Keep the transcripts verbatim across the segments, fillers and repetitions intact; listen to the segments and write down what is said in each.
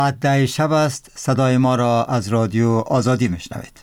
ده شب است. صدای ما را از رادیو آزادی میشنوید.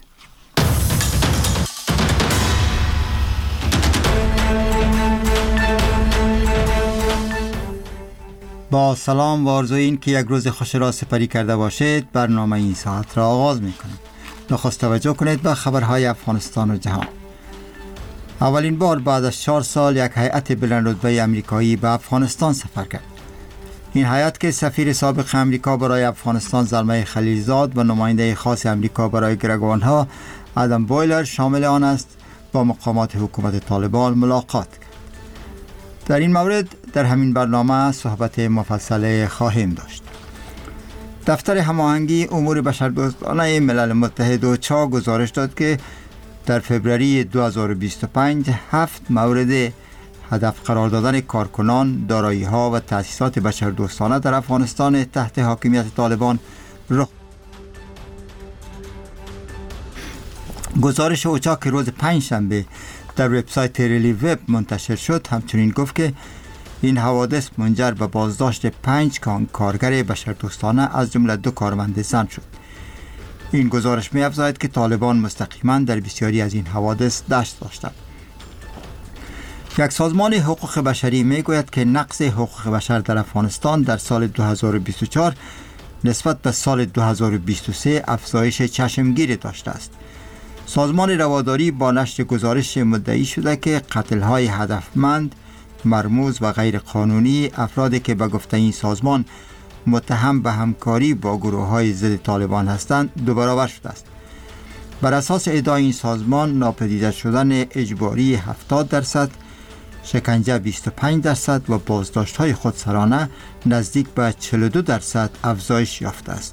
با سلام و آرزوی این که یک روز خوش را سپری کرده باشید. برنامه این ساعت را آغاز میکنیم. نخست توجه کنید به خبرهای افغانستان و جهان. اولین بار بعد از چهار سال یک هیئت بلند رتبه آمریکایی به افغانستان سفر کرد. این هیئت که سفیر سابق آمریکا برای افغانستان زلمه خلیلزاد و نماینده خاص آمریکا برای گروگانها آدم بویلر شامل آن است، با مقامات حکومت طالبان ملاقات کرد. در این مورد در همین برنامه صحبت مفصل خواهیم داشت. دفتر هماهنگی امور بشردوستانه ملل متحد و چا گزارش داد که در فوریه دو هزار و بیست و پنج هفت مورد هدف قرار دادن کارکنان، دارایی‌ها و تأسیسات بشردوستانه در افغانستان تحت حاکمیت طالبان رخ. گزارش اوچا که روز پنجشنبه در وبسایت ریلی وب منتشر شد همچنین گفت که این حوادث منجر به بازداشت پنج کارگر بشردوستانه از جمله دو کارمند زن شد. این گزارش می افزاید که طالبان مستقیما در بسیاری از این حوادث دست داشتند. یک سازمان حقوق بشری می گوید که نقض حقوق بشر در افغانستان در سال دو هزار و بیست و چهار نسبت به سال دو هزار و بیست و سه افزایش چشمگیری داشته است. سازمان رواداری با نشر گزارش مدعی شده که قتل‌های هدفمند، مرموز و غیر قانونی افرادی که به گفته این سازمان متهم به همکاری با گروه‌های ضد طالبان هستند دو برابر شده است. بر اساس ادعای این سازمان ناپدید شدن اجباری هفتاد درصد، شکنجه بیست و پنج درصد و بازداشت‌های خودسرانه نزدیک به چهل و دو درصد افزایش یافته است.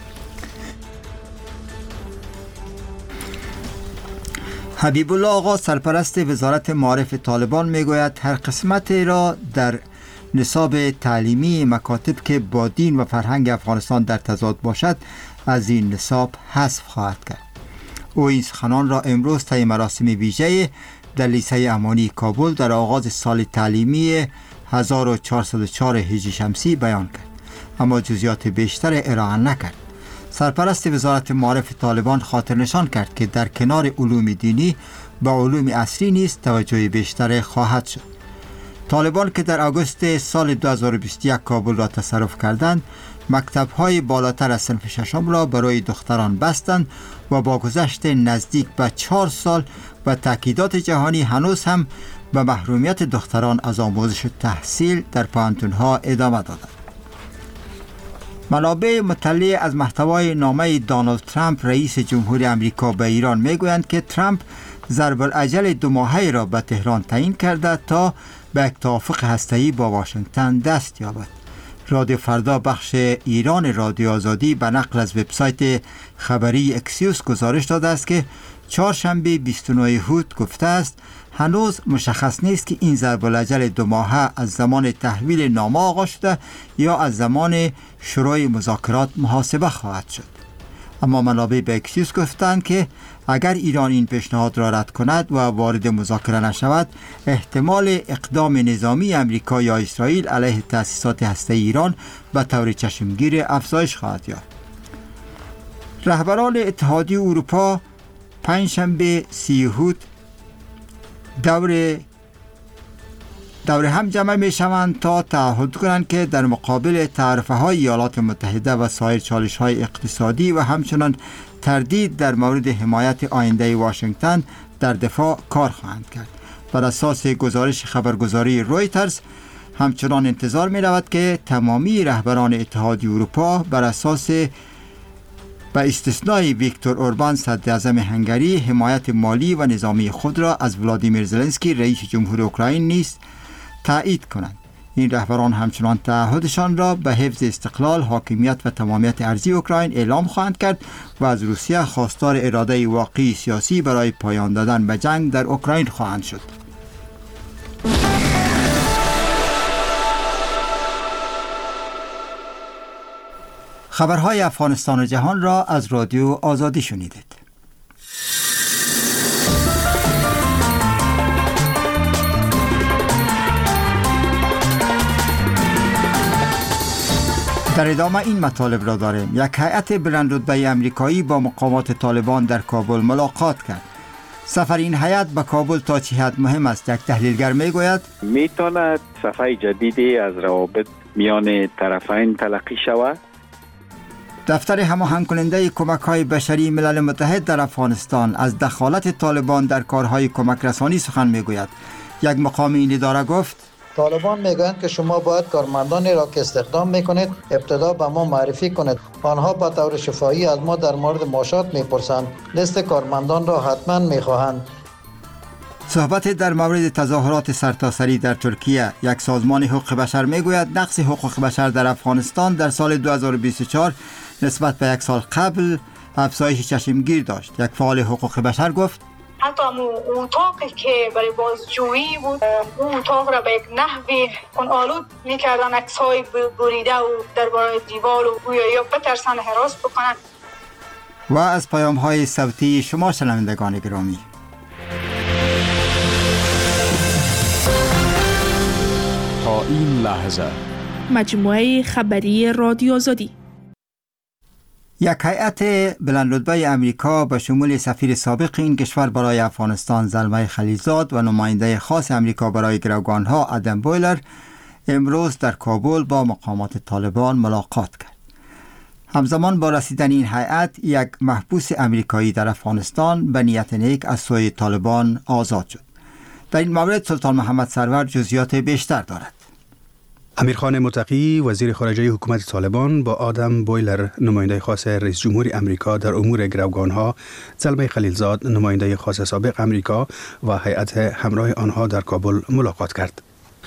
حبیب الله آقا سرپرست وزارت معارف طالبان میگوید هر قسمت را در نصاب تعلیمی مکاتب که با دین و فرهنگ افغانستان در تضاد باشد از این نصاب حذف خواهد کرد. او این سخنان را امروز طی مراسم ویژه در لیسه امانی کابل در آغاز سال تعلیمی هزار و چهارصد و چهار هجری شمسی بیان کرد، اما جزئیات بیشتر ارائه نکرد. سرپرست وزارت معارف طالبان خاطر نشان کرد که در کنار علوم دینی به علوم عصری نیز توجه بیشتر خواهد شد. طالبان که در آگوست سال دو هزار و بیست و یک کابل را تصرف کردند، مکتب‌های بالاتر از صنف ششم را برای دختران بستند و با گذشت نزدیک به چهار سال و تاکیدات جهانی هنوز هم به محرومیت دختران از آموزش و تحصیل در پوهنتون‌ها ادامه دادند. منابع مطلع از محتوای نامه دونالد ترامپ رئیس جمهوری آمریکا به ایران میگویند که ترامپ ضرب الاجل دو ماهه را به تهران تعیین کرده تا به یک توافق هسته‌ای با واشنگتن دست یابد. رادیو فردا بخش ایران رادیو آزادی به نقل از وبسایت خبری اکسیوس گزارش داده است که چهارشنبه بیست و نه اوت گفته است هنوز مشخص نیست که این ضرب الاجل دو ماهه از زمان تحویل نامه آغاز شده یا از زمان شروع مذاکرات محاسبه خواهد شد. اما منابع به اکسیوس گفتند که اگر ایران این پیشنهاد را رد کند و وارد مذاکره نشود، احتمال اقدام نظامی آمریکا یا اسرائیل علیه تأسیسات هسته‌ای ایران به طور چشمگیر افزایش خواهد یافت. رهبران اتحادیه اروپا پنجشنبه سی اوت دور دور هم جمع می شوند تا تعهد کنند که در مقابل تعرفه های ایالات متحده و سایر چالش های اقتصادی و همچنان تردید در مورد حمایت آینده واشنگتن در دفاع کار خواهند کرد. بر اساس گزارش خبرگزاری رویترز همچنان انتظار می رود که تمامی رهبران اتحادیه اروپا بر اساس به استثنای ویکتور اوربان صدر اعظم هنگری حمایت مالی و نظامی خود را از ولادیمیر زلنسکی رئیس جمهور اوکراین نیز تایید کنند. این رهبران همچنان تعهدشان را به حفظ استقلال، حاکمیت و تمامیت ارضی اوکراین اعلام خواهند کرد و از روسیه خواستار اراده واقعی سیاسی برای پایان دادن به جنگ در اوکراین خواهند شد. خبرهای افغانستان و جهان را از رادیو آزادی شنیدید. در در ادامه این مطالب را داریم. یک هیئت بلندرتبه آمریکایی با مقامات طالبان در کابل ملاقات کرد. سفر این هیئت به کابل تا چه حد مهم است؟ یک تحلیلگر میگوید میتواند صفحه جدیدی از روابط میان طرفین تلقی شود. دفتر هماهنگ کننده کمک‌های بشری ملل متحد در افغانستان از دخالت طالبان در کارهای کمک رسانی سخن میگوید. یک مقام این اداره گفت طالبان میگویند که شما باید کارمندانی را که استخدام میکنید ابتدا به ما معرفی کنید. آنها به طور شفاهی از ما در مورد معاشات میپرسند. لیست کارمندان را حتما میخواهند. صحبت در مورد تظاهرات سرتاسری در ترکیه. یک سازمان حقوق بشر میگوید نقض حقوق بشر در افغانستان در سال دو هزار و بیست و چهار نسبت به یک سال قبل افزایش چشمگیر داشت. یک فعال حقوق بشر گفت حتی اون اتاقی که برای بازجویی بود، اون اتاق را به یک نحوی اون آلود میکردن، عکس‌های بریده و درباره دیوار و گویا یا بترسن هراس بکنن. و از پیام‌های صوتی شما شنوندگان گرامی، تا این لحظه مجموعه خبری رادیو آزادی. یک هیئت بلندرتبه امریکا به شمول سفیر سابق این کشور برای افغانستان زلمه خلیلزاد و نماینده خاص امریکا برای گروگانها ادم بویلر امروز در کابل با مقامات طالبان ملاقات کرد. همزمان با رسیدن این هیئت یک محبوس امریکایی در افغانستان به نیت نیک از سوی طالبان آزاد شد. در این مورد سلطان محمد سرور جزئیات بیشتر دارد. امیرخان متقی وزیر خارجه حکومت طالبان با آدم بویلر نماینده خاص رئیس جمهور امریکا در امور گروگانها، زلمه خلیلزاد نماینده خاص سابق امریکا و هیئت همراه آنها در کابل ملاقات کرد.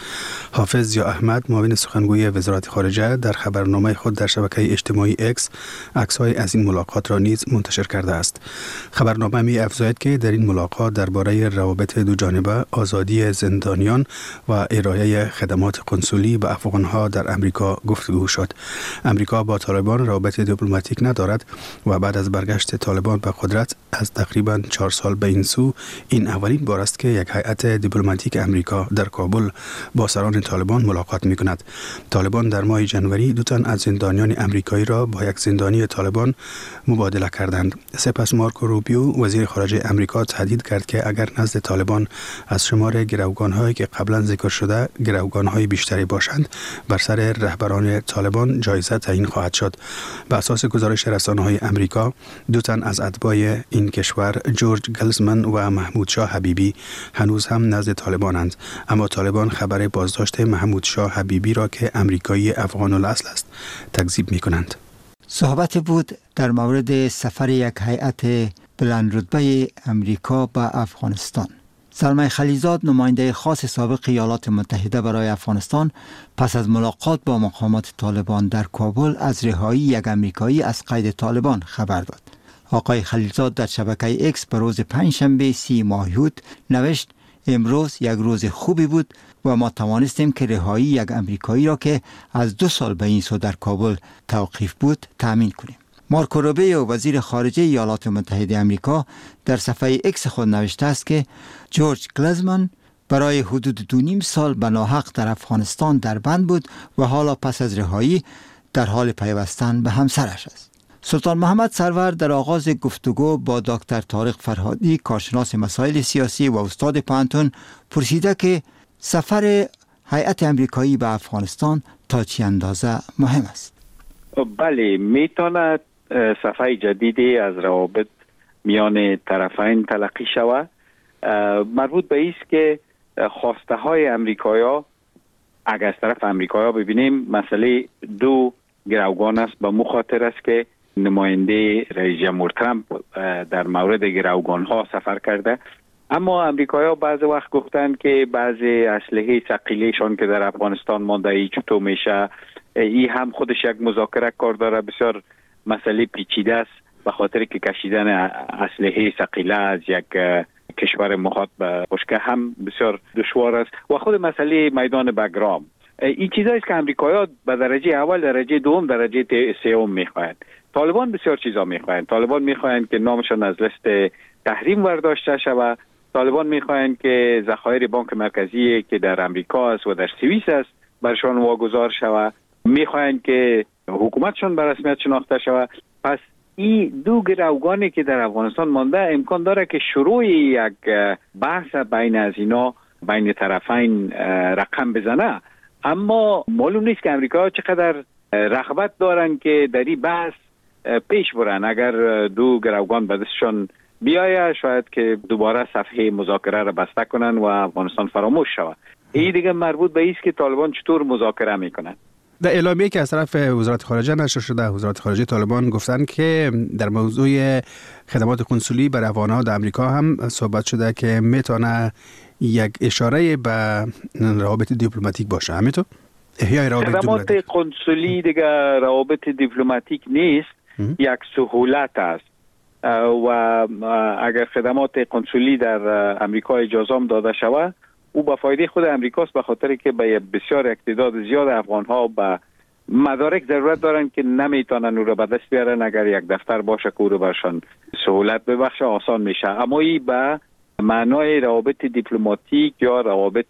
حافظ ضیا احمد معاون سخنگوی وزارت خارجه در خبرنامه خود در شبکه اجتماعی اکس عکس‌های از این ملاقات را نیز منتشر کرده است. خبرنامه می افزاید که در این ملاقات درباره روابط دو جانبه، آزادی زندانیان و ارائه خدمات قنسولی به افغانها در امریکا گفتگو شد. امریکا با طالبان روابط دیپلماتیک ندارد و بعد از برگشت طالبان به قدرت از تقریبا چهار سال به این سو این اولین بار است که یک هیئت دیپلماتیک امریکا در کابل با سران طالبان ملاقات می کند. طالبان در ماه جنوری دو تن از زندانیان امریکایی را با یک زندانی طالبان مبادله کردند. سپس مارکو روبیو وزیر خارجه امریکا تهدید کرد که اگر نزد طالبان از شمار گروگان‌هایی که قبلا ذکر شده گروگان‌های بیشتری باشند، بر سر رهبران طالبان جایزه تعیین خواهد شد. به اساس گزارش رسانه‌های امریکا، دو تن از اتباع این کشور، جورج گلزمن و محمود شاه حبیبی، هنوز هم نزد طالبانند، اما طالبان خبر بازداشت محمود شاه حبیبی را که امریکایی افغان الاصل است تکذیب می کنند. صحبت بود در مورد سفر یک هیئت بلندرتبه امریکا به افغانستان. زلمه خلیلزاد نماینده خاص سابق ایالات متحده برای افغانستان پس از ملاقات با مقامات طالبان در کابل از رهایی یک امریکایی از قید طالبان خبر داد. آقای خلیلزاد در شبکه اکس به روز پنجشنبه سی ماهیوت نوشت امروز یک روز خوبی بود و ما توانستیم که رهایی یک امریکایی را که از دو سال به این سو در کابل توقیف بود تأمین کنیم. مارکو روبیو وزیر خارجه ایالات متحده آمریکا در صفحه اکس خود نوشته است که جورج گلزمن برای حدود دو نیم سال به ناحق در افغانستان در بند بود و حالا پس از رهایی در حال پیوستن به همسرش است. سلطان محمد سرور در آغاز گفتگو با دکتر طارق فرهادی کارشناس مسائل سیاسی و استاد پانتون پرسیده که سفر هیئت امریکایی به افغانستان تا چه اندازه مهم است؟ بله، میتواند صفحه جدیدی از روابط میان طرفین تلقی شود. مربوط به است که خواسته های امریکایا، اگر از طرف امریکایا ببینیم، مسئله دو گروگان است. به مخاطر است که نماینده رئیس جمهور ترامپ در مورد گروگان ها سفر کرده، اما امریکایی‌ها بعض وقت گفتن که بعضی اسلحه ثقیلشان که در افغانستان مانده ای چطور میشه، این هم خودش یک مذاکره کار داره. بسیار مسئله پیچیده است به خاطر که کشیدن اسلحه ثقیله از یک کشور محاط به خشکه هم بسیار دشوار است و خود مسئله میدان بگرام. این چیزایی است که امریکایی‌ها به درجه اول، درجه دوم، درجه سوم میخواهند. طالبان بسیار چیزا میخواهند. طالبان میخواهند که نامشان از لیست تحریم برداشته شود. طالبان میخواهند که ذخایر بانک مرکزی که در امریکا است و در سوئیس است برشان واگذار شود. میخواین که حکومتشون به رسمیت شناخته شود. پس این دو گروگانی که در افغانستان مانده امکان داره که شروع یک بحث بین از اینا بین طرفین رقم بزنه، اما معلوم نیست که امریکا چقدر رغبت دارن که در این بحث پیش برن. اگر دو گروگان به دستشون بیایه شاید که دوباره صفحه مذاکره را بسته کنن و افغانستان فراموش شود. این دیگه مربوط به ایست که طالبان چطور مذاکره میکنن. در اعلامیه که از طرف وزارت خارجه نشر شده، وزارت خارجه طالبان گفتن که در موضوع خدمات کنسولی برای افغان‌ها در امریکا هم صحبت شده که میتونه یک اشاره به روابط دیپلماتیک باشه. همینطور احیای روابط خدمات کنسولی دیگه روابط دیپلماتیک نیست، یک سهولت است و اگر خدمات کنسولی در امریکا اجازه هم داده شود او به فایده خود امریکاست، به خاطر که به بسیار تعداد زیاد افغان‌ها به مدارک ضرورت دارن که نمیتونن او را به دست بیارن. اگر یک دفتر باشه که او را برشان سهولت ببخشه آسان میشه، اما این به معنای روابط دیپلماتیک یا روابط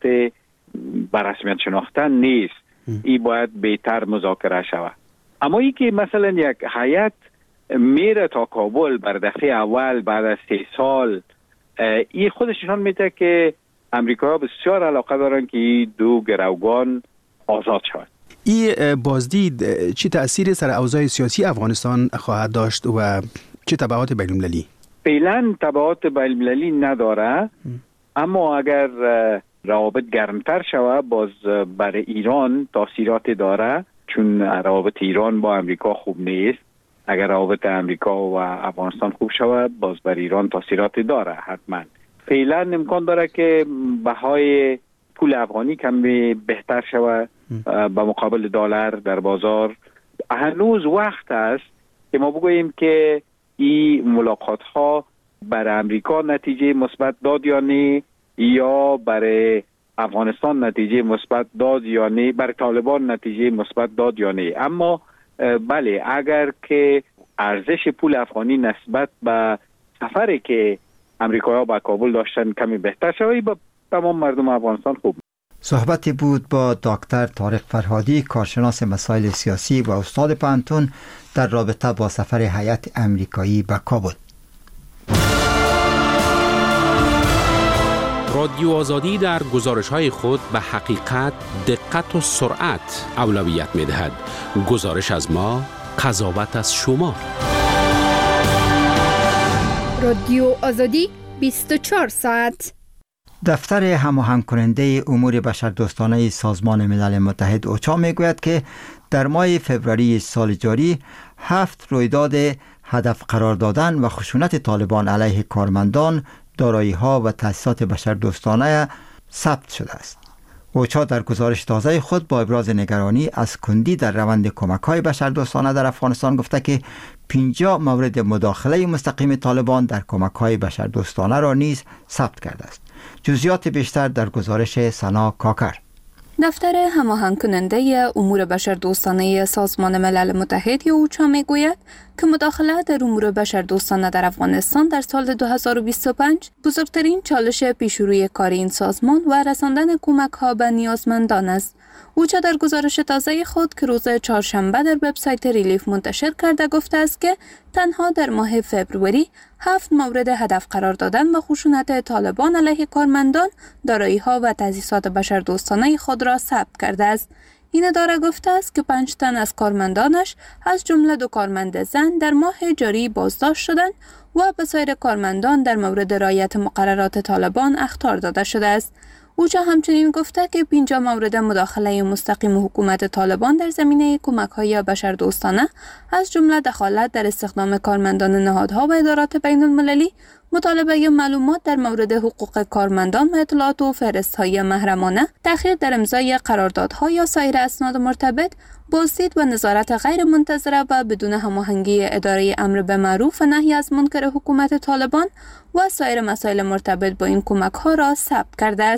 به رسمیت شناختن نیست. این باید بهتر مذاکره شود. اما این که مثلا یک هیئت میره تا کابل بر دفعه اول بعد از سه سال، این خودش نشان میده که امریکا بسیار علاقه دارن که این دو گروگان آزاد شود. این بازدید چه تأثیری سر اوضاع سیاسی افغانستان خواهد داشت و چه تبعات بین‌المللی؟ فعلا تبعات بین‌المللی نداره، اما اگر روابط گرمتر شود باز برای ایران تاثیرات داره، چون روابط ایران با امریکا خوب نیست. اگر روابط امریکا و افغانستان خوب شود باز برای ایران تاثیرات داره حتما. فعلا امکان داره که بهای پول افغانی کمی بهتر شود به مقابل دلار در بازار. هنوز وقت است که ما بگوییم که این ملاقات ها برای امریکا نتیجه مثبت داد یا نه، یا برای افغانستان نتیجه مثبت داد یا نه، برای طالبان نتیجه مثبت داد یا نه. اما بله، اگر که ارزش پول افغانی نسبت به سفری که امریکایی‌ها با کابل داشتن کمی بهتر شوی با تمام مردم افغانستان خوب. صحبتی بود با دکتر طارق فرهادی، کارشناس مسائل سیاسی و استاد پانتون در رابطه با سفر هیئت امریکایی به کابل. رادیو آزادی در گزارش‌های خود به حقیقت، دقت و سرعت اولویت می‌دهد. گزارش از ما، قضاوت از شما. رادیو آزادی بیست و چهار ساعت. دفتر هماهنگ کننده امور بشردوستانه سازمان ملل متحد اوچا میگوید که در ماه فوریه سال جاری هفت رویداد هدف قرار دادن و خشونت طالبان علیه کارمندان، دارایی‌ها و تأسیسات بشردوستانه ثبت شده است. اوچا در گزارش تازه خود با ابراز نگرانی از کندی در روند کمک‌های بشردوستانه در افغانستان گفته که پنجاه مورد مداخله مستقیم طالبان در کمک‌های بشردوستانه را نیز ثبت کرده است. جزئیات بیشتر در گزارش سنا کاکر. دفتر هماهنگ کننده امور بشردوستانه سازمان ملل متحد یا اوچا میگوید که مداخله در امور بشردوستانه در افغانستان در سال دو هزار و بیست و پنج بزرگترین چالش پیشروی کار این سازمان و رساندن کمک‌ها به نیازمندان است. اوچا در گزارش تازه خود که روز چهارشنبه در وبسایت ریلیف منتشر کرده گفته است که تنها در ماه فوریه هفت مورد هدف قرار دادن و خشونت طالبان علیه کارمندان، دارایی‌ها و تأسیسات بشردوستانه خود را ثبت کرده است. این اداره گفته است که پنج تن از کارمندانش از جمله دو کارمند زن در ماه جاری بازداشت شدند و به سایر کارمندان در مورد رعایت مقررات طالبان اخطار داده شده است. اوچا همچنین گفته که پنجاه مورد مداخله مستقیم حکومت طالبان در زمینه کمک‌های بشردوستانه از جمله دخالت در استخدام کارمندان نهادها و ادارات بین‌المللی، مطالبه یا معلومات در مورد حقوق کارمندان و اطلاعات و فهرست‌های محرمانه، تأخیر در امضای قراردادها یا سایر اسناد مرتبط، بازدید و نظارت غیر منتظره و بدون هماهنگی اداره امر به معروف و نهی از منکر حکومت طالبان و سایر مسائل مرتبط با این کمک‌ها را ثبت کرده است.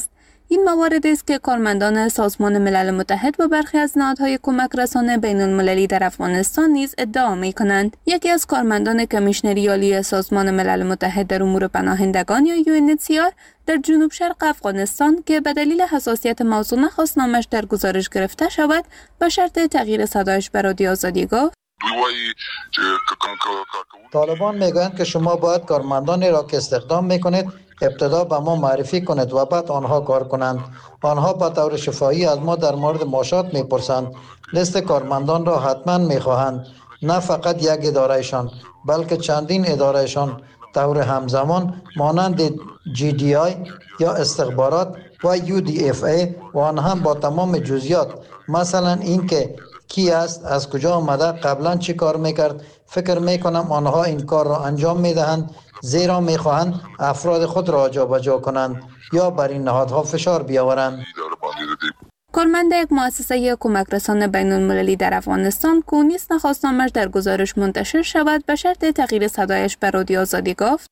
این موارد است که کارمندان سازمان ملل متحد و برخی از نهادهای کمک رسانه بین المللی در افغانستان نیز ادعا می کنند. یکی از کارمندان کمیشنری عالی سازمان ملل متحد در امور پناهندگان یا یو ان اچ سی آر در جنوب شرق افغانستان که به دلیل حساسیت موضوع نخواست نامش در گزارش گرفته شود به شرط تغییر صدایش به رادیو آزادی گفت: طالبان میگویند که شما باید کارمندانی را که استخدام میکنید ابتدا به ما معرفی کنید و بعد آنها کار کنند. آنها به طور شفاهی از ما در مورد معاشات میپرسند. لیست کارمندان را حتما میخواهند، نه فقط یک ادارهشان بلکه چندین ادارهشان طور همزمان مانند جی دی آی یا استخبارات و یو دی اف ای و آن هم با تمام جزئیات، مثلا اینکه کی است، از کجا آمده، قبلا چی کار میکرد. فکر میکنم آنها این کار را انجام میدهند زیرا میخواهند افراد خود را جابجا کنند یا بر این نهادها فشار بیاورند. کارمند یک مؤسسه کمک رسانه بین المللی در افغانستان که نیست نخواست نامش در گزارش منتشر شود به شرط تغییر صدایش به رادیو آزادی گفت: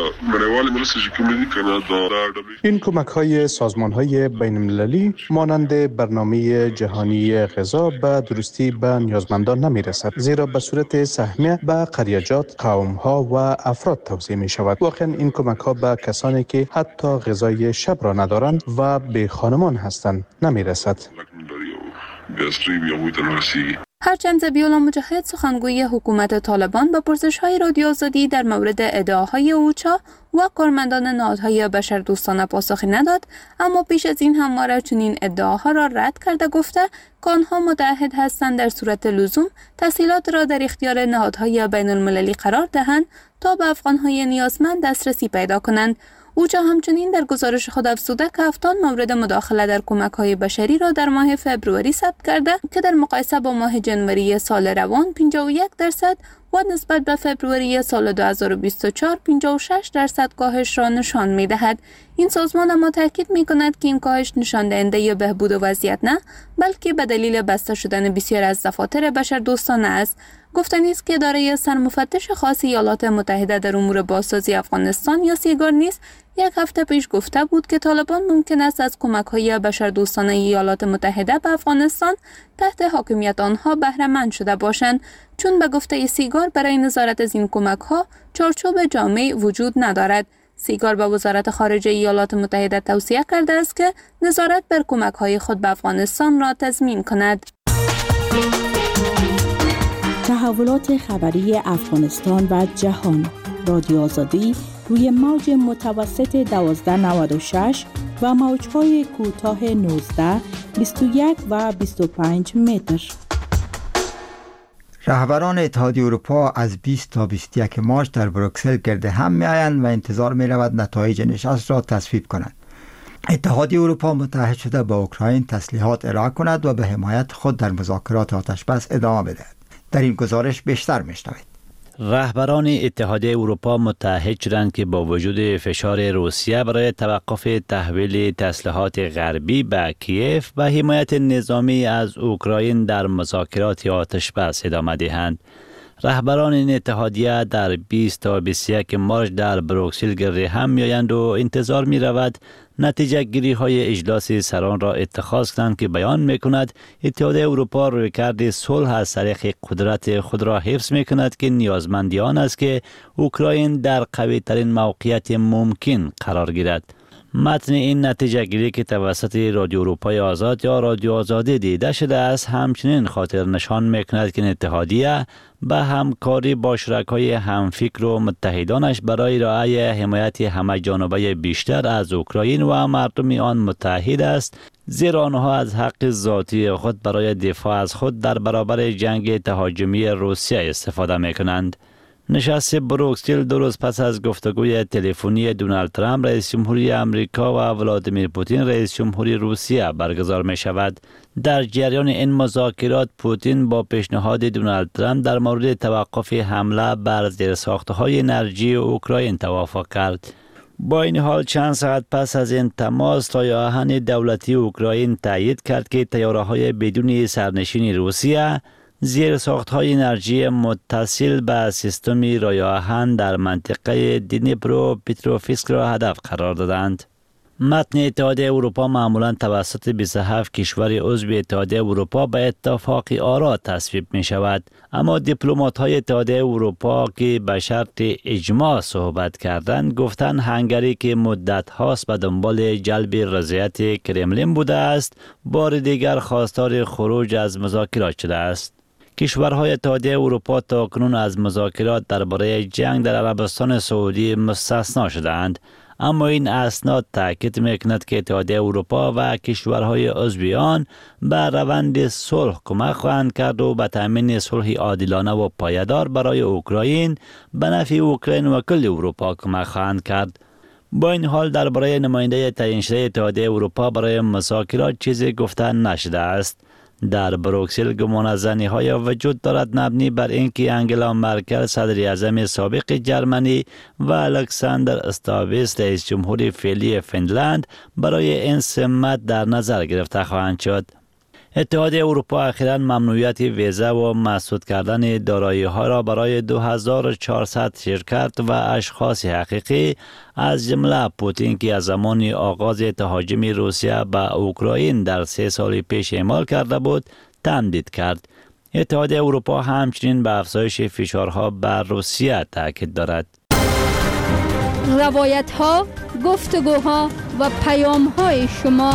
این کمک های سازمان های بین المللی مانند برنامه جهانی غذا به درستی به نیازمندان نمی رسد، زیرا به صورت سهمیه به قریجات، قوم ها و افراد توزیع می شود. واقعا این کمک ها به کسانی که حتی غذای شب را ندارند و به خانمان هستند نمی رسد. هرچند ذبیح‌الله مجاهد سخنگوی حکومت طالبان با پرسش‌های رادیو آزادی در مورد ادعاهای اوچا و کارمندان نهادهای بشردوستانه پاسخی نداد، اما پیش از این همواره چنین ادعاها را رد کرده گفته که آنها متعهد هستند در صورت لزوم تسهیلات را در اختیار نهادهای بین المللی قرار دهند تا به افغان‌های نیازمند دسترسی پیدا کنند. اوچا همچنین در گزارش خود افزوده که هفتاد مورد مداخله در کمک‌های بشری را در ماه فبروری ثبت کرده که در مقایسه با ماه جنوری سال روان پنجاه و یک درصد و نسبت به فبروری سال دو هزار و بیست و چهار پنجاه و شش درصد کاهش را نشان می‌دهد. این سازمان اما تاکید می‌کند که این کاهش نشان دهنده بهبود وضعیت نه، بلکه به دلیل بسته شدن بسیار از دفاتر بشردوستانه است. گفتنی است که اداره سرمفتش خاص ایالات متحده در امور بازسازی افغانستان یا سیگار نیز یک هفته پیش گفته بود که طالبان ممکن است از کمک‌های بشردوستانه ایالات متحده به افغانستان تحت حاکمیت آنها بهره مند شده باشند، چون به گفته سیگار برای نظارت از این کمک‌ها چارچوب جامع وجود ندارد. سیگار به وزارت خارجه ایالات متحده توصیه کرده است که نظارت بر کمک‌های خود به افغانستان را تضمین کند. تحولات خبری افغانستان و جهان. رادیو آزادی روی موج متوسط دوازده نود و شش و موج‌های کوتاه نوزده، بیست و یک و بیست و پنج متر. رهبران اتحادیه اروپا از بیست تا بیست و یک مارس در بروکسل گرد هم می‌آیند و انتظار می‌رود نتایج نشست را تصویب کنند. اتحادیه اروپا متحد شده با اوکراین تسلیحات ارائه کند و به حمایت خود در مذاکرات آتشبس ادامه بدهد. در این گزارش بیشتر می‌شنوید. رهبران اتحادیه اروپا متحد شدند که با وجود فشار روسیه برای توقف تحویل تسلیحات غربی به کیف و حمایت نظامی از اوکراین در مذاکرات آتشبس ادامه دهند. رهبران این اتحادیه در بیست تا بیست و یک مارس در بروکسل گرد هم می‌آیند و انتظار می‌رود نتیجه گیری های اجلاس سران را اتخاذ کنند که بیان می‌کند اتحادیه اروپا رویکرد صلح از طریق قدرت خود را حفظ می‌کند که نیازمندی آن است که اوکراین در قوی ترین موقعیت ممکن قرار گیرد. متن این نتیجه گیری که توسط رادیو اروپای آزاد یا رادیو آزادی دیده شده است همچنین خاطر نشان می‌کند که اتحادیه به همکاری با شرکای همفکر و متحدانش برای ارائه حمایت همه جانبه بیشتر از اوکراین و مردم آن متحد است، زیرا آنها از حق ذاتی خود برای دفاع از خود در برابر جنگ تهاجمی روسیه استفاده می‌کنند. نشست بروکسل دو روز پس از گفتگوی تلفنی دونالد ترامپ رئیس جمهوری آمریکا و ولادیمیر پوتین رئیس جمهوری روسیه برگزار می شود. در جریان این مذاکرات پوتین با پیشنهاد دونالد ترامپ در مورد توقف حمله بر زیرساخت‌های انرژی اوکراین توافق کرد. با این حال چند ساعت پس از این تماس تای آهن دولتی اوکراین تایید کرد که طیاره‌های بدون سرنشین روسیه زیر ساخت‌های انرژی متصل به سیستم رای آهن در منطقه دنیپرو پیتروفیسک را هدف قرار دادند. متن اتحادیه اروپا معمولا توسط بیست و هفت کشور عضو اتحادیه اروپا به اتفاق آرا تصویب می شود، اما دیپلمات های اتحادیه اروپا که به شرط اجماع صحبت کردند گفتند هنگری که مدت هاست به دنبال جلب رضایت کرملین بوده است، بار دیگر خواستار خروج از مذاکرات شده است. کشورهای اتحادیه اروپا تاکنون از مذاکرات درباره جنگ در عربستان سعودی مستثنا شدند، اما این اسناد تاکید میکند که اتحادیه اروپا و کشورهای عضو آن به روند صلح کمک خواهند کرد و به تامین صلح عادلانه و پایدار برای اوکراین به نفع اوکراین و کل اروپا کمک خواهند کرد. با این حال درباره نماینده تعیین شده اتحادیه اروپا برای مذاکرات چیزی گفته نشده است. در بروکسل گمانه‌زنی های وجود دارد مبنی بر اینکه انگلا مرکل صدر اعظم سابق جرمنی و الکساندر استاویس رئیس جمهور فعلی فنلند برای این سمت در نظر گرفته خواهند شد. اتحادیه اروپا اخیراً ممنوعیت ویزا و مسدود کردن دارایی ها را برای دو هزار و چهارصد شرکت و اشخاص حقیقی از جمله پوتین که از زمان آغاز تهاجم روسیه به اوکراین در سه سال پیش اعمال کرده بود تمدید کرد. اتحادیه اروپا همچنین به افزایش فشارها بر روسیه تاکید دارد. روایت ها، گفتگوها و پیام های شما.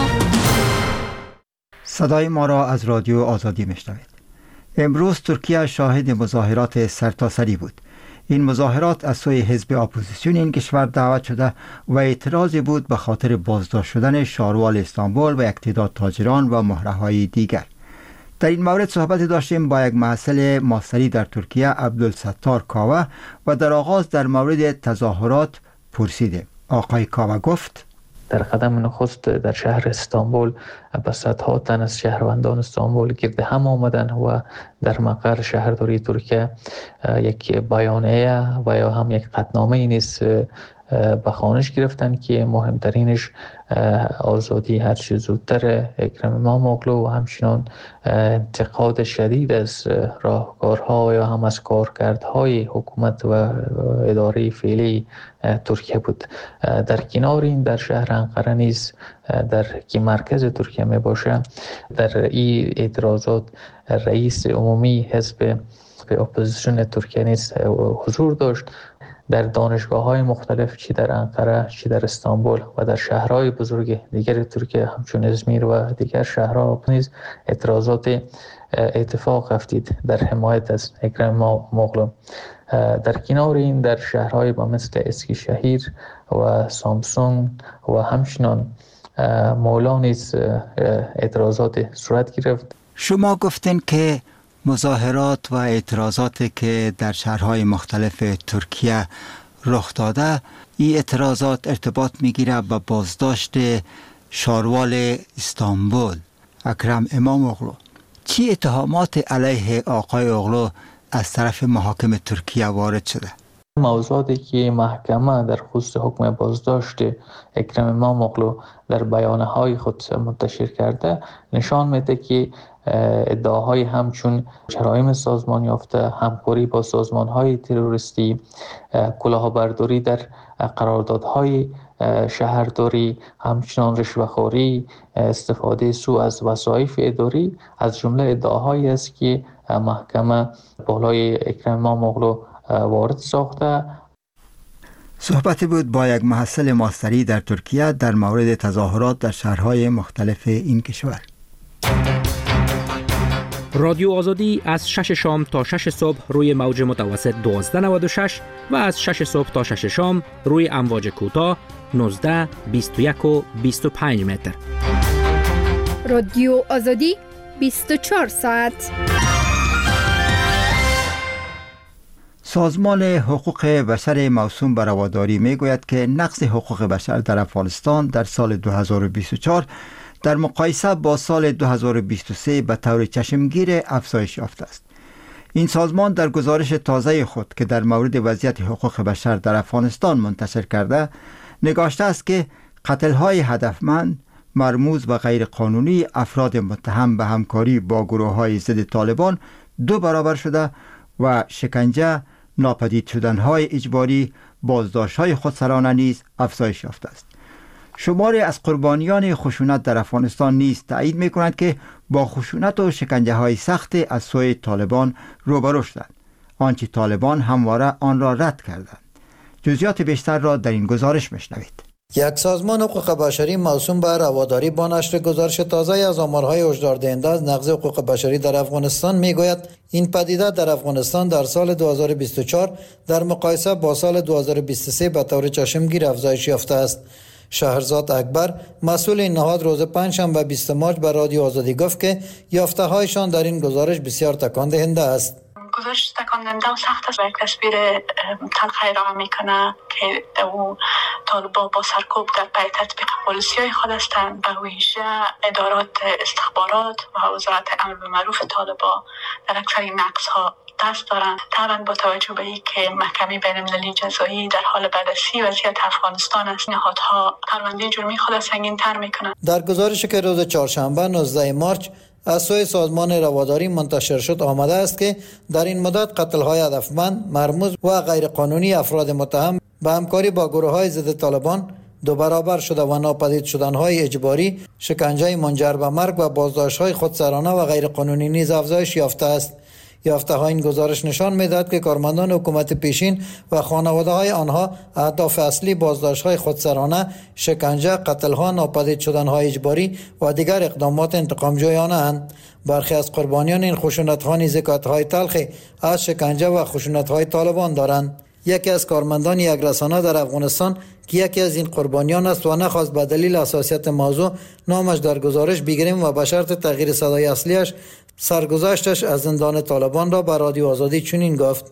صدای ما را از رادیو آزادی میشنوید. امروز ترکیه شاهد مظاهرات سرتاسری بود. این مظاهرات از سوی حزب اپوزیسیون این کشور دعوت شده و اعتراضی بود به خاطر بازداشت شدن شاروال استانبول و یک تعداد تاجران و مهره‌های دیگر. در این مورد صحبت داشتیم با یک محصل ماستری در ترکیه عبدالستار کاوه و در آغاز در مورد تظاهرات پرسیدیم. آقای کاوه گفت در قدم نخست در شهر استانبول به صدها تن از شهروندان استانبول گرد هم آمدن و در مقر شهرداری ترکیه یک بیانیه و یا هم یک قطعنامه نیز به خوانش گرفتن که مهمترینش آزادی هر چه زودتر اکرم اماموغلو و همچنان انتقاد شدید از راهکارها یا هم از کارکردهای حکومت و اداره فعلی ترکیه بود. در کنار این در شهر انقره نیز در که مرکز ترکیه می باشه در این اعتراضات رئیس عمومی حزب اپوزیسیون ترکیه نیز حضور داشت. در دانشگاه‌های مختلف چی در انقره چی در استانبول و در شهرهای بزرگ دیگر ترکیه همچون ازمیر و دیگر شهرها نیز اعتراضات اتفاق افتید در حمایت از اکرم اماموغلو. در کنار این در شهرهای با مثل اسکیشهیر و سامسون و همچنان مولا نیز اعتراضات صورت گرفت. شما گفتین که مظاهرات و اعتراضاتی که در شهرهای مختلف ترکیه رخ داده، این اعتراضات ارتباط میگیره با بازداشت شاروال استانبول اکرم اماموغلو. چی اتهامات علیه آقای اوغلو از طرف محاکم ترکیه وارد شده؟ موضوعاتی که محکمه در خصوص حکم بازداشت اکرم اماموغلو در بیانیه‌های خود منتشر کرده نشان میده که ادعاهای همچون جرایم سازمان یافته، همکاری با سازمان‌های تروریستی، کلاهبرداری در قراردادهای شهرداری، همچنان رشوه‌خوری، استفاده سوء از وظایف اداری از جمله ادعاهایی است که محکمه بالای اکرم اماموغلو وارد ساخته. صحبتی بود با یک محصل ماستری در ترکیه در مورد تظاهرات در شهرهای مختلف این کشور. رادیو آزادی از شش شام تا شش صبح روی موج متوسط دوازده نود و شش و از شش صبح تا شش شام روی امواج کوتاه نوزده، بیست و یک و بیست و پنج متر. رادیو آزادی بیست و چهار ساعت. سازمان حقوق بشر موسوم به رواداری می گوید که نقض حقوق بشر در افغانستان در سال دو هزار و بیست و چهار در مقایسه با سال دو هزار و بیست و سه به طور چشمگیر افزایش یافته است. این سازمان در گزارش تازه خود که در مورد وضعیت حقوق بشر در افغانستان منتشر کرده نگاشته است که قتل‌های هدفمند، مرموز و غیر قانونی افراد متهم به همکاری با گروه‌های ضد طالبان دو برابر شده و شکنجه، ناپدید شدن‌های اجباری، بازداشت‌های خودسرانه نیز افزایش یافته است. شماری از قربانیان خشونت در افغانستان نیز تایید می کنند که با خشونت و شکنجه های سخت از سوی طالبان روبرو شدند، آنچه طالبان همواره آن را رد کردند. جزئیات بیشتر را در این گزارش میشنوید. یک سازمان حقوق بشری موسوم به رواداری با نشر گزارش تازه از آمارهای هشدار دهنده از نقض حقوق بشری در افغانستان میگوید این پدیده در افغانستان در سال دو هزار و بیست و چهار در مقایسه با سال دو هزار و بیست و سه به طور چشمگیر افزایش یافته است. شهرزاد اکبر مسئول این نهاد روز پنجشنبه بیست مارس به رادیو آزادی گفت که یافته هایشان در این گزارش بسیار تکان دهنده است. گزارش تکان دهنده و سخت است و یک تصویر تلخی ارائه میکنه که او طالبان با سرکوب در پی تطبیق پالیسی‌های خود هستند. به ویژه ادارات استخبارات و وزارت امر بالمعروف طالبان در اکثر این نقض‌ها دست دارند. طبعا با توجه به اینکه محکمه بین‌المللی جزایی در حال بررسی وضعیت افغانستان است، نهادها پرونده جرمی خود سنگین‌تر میکنند. در گزارشی که روز چهارشنبه نوزده مارس از سوی سازمان رواداری منتشر شد آمده است که در این مدت قتل‌های هدفمند، مرموز و غیرقانونی افراد متهم به همکاری با گروه‌های ضد طالبان دو برابر شده و ناپدید شدن‌های اجباری، شکنجه منجر به مرگ و بازداشت‌های خودسرانه و غیرقانونی نیز افزایش یافته است. یافته ها این گزارش نشان می‌دهد که کارمندان حکومت پیشین و خانواده‌های آنها اهداف اصلی بازداشت‌های خودسرانه، شکنجه، قتل‌ها، ناپدید شدن‌های اجباری و دیگر اقدامات انتقام‌جویانه اند. برخی از قربانیان این خشونت‌ها نیز ذکرهای تلخی از شکنجه و خشونت‌های طالبان دارند. یکی از کارمندان یک رسانه در افغانستان که یکی از این قربانیان است و نخواست به دلیل حساسیت موضوع نامش در گزارش بگیریم و به شرط تغییر صدای اصلیش سرگذشتش از زندان طالبان را به رادیو آزادی چنین گفت: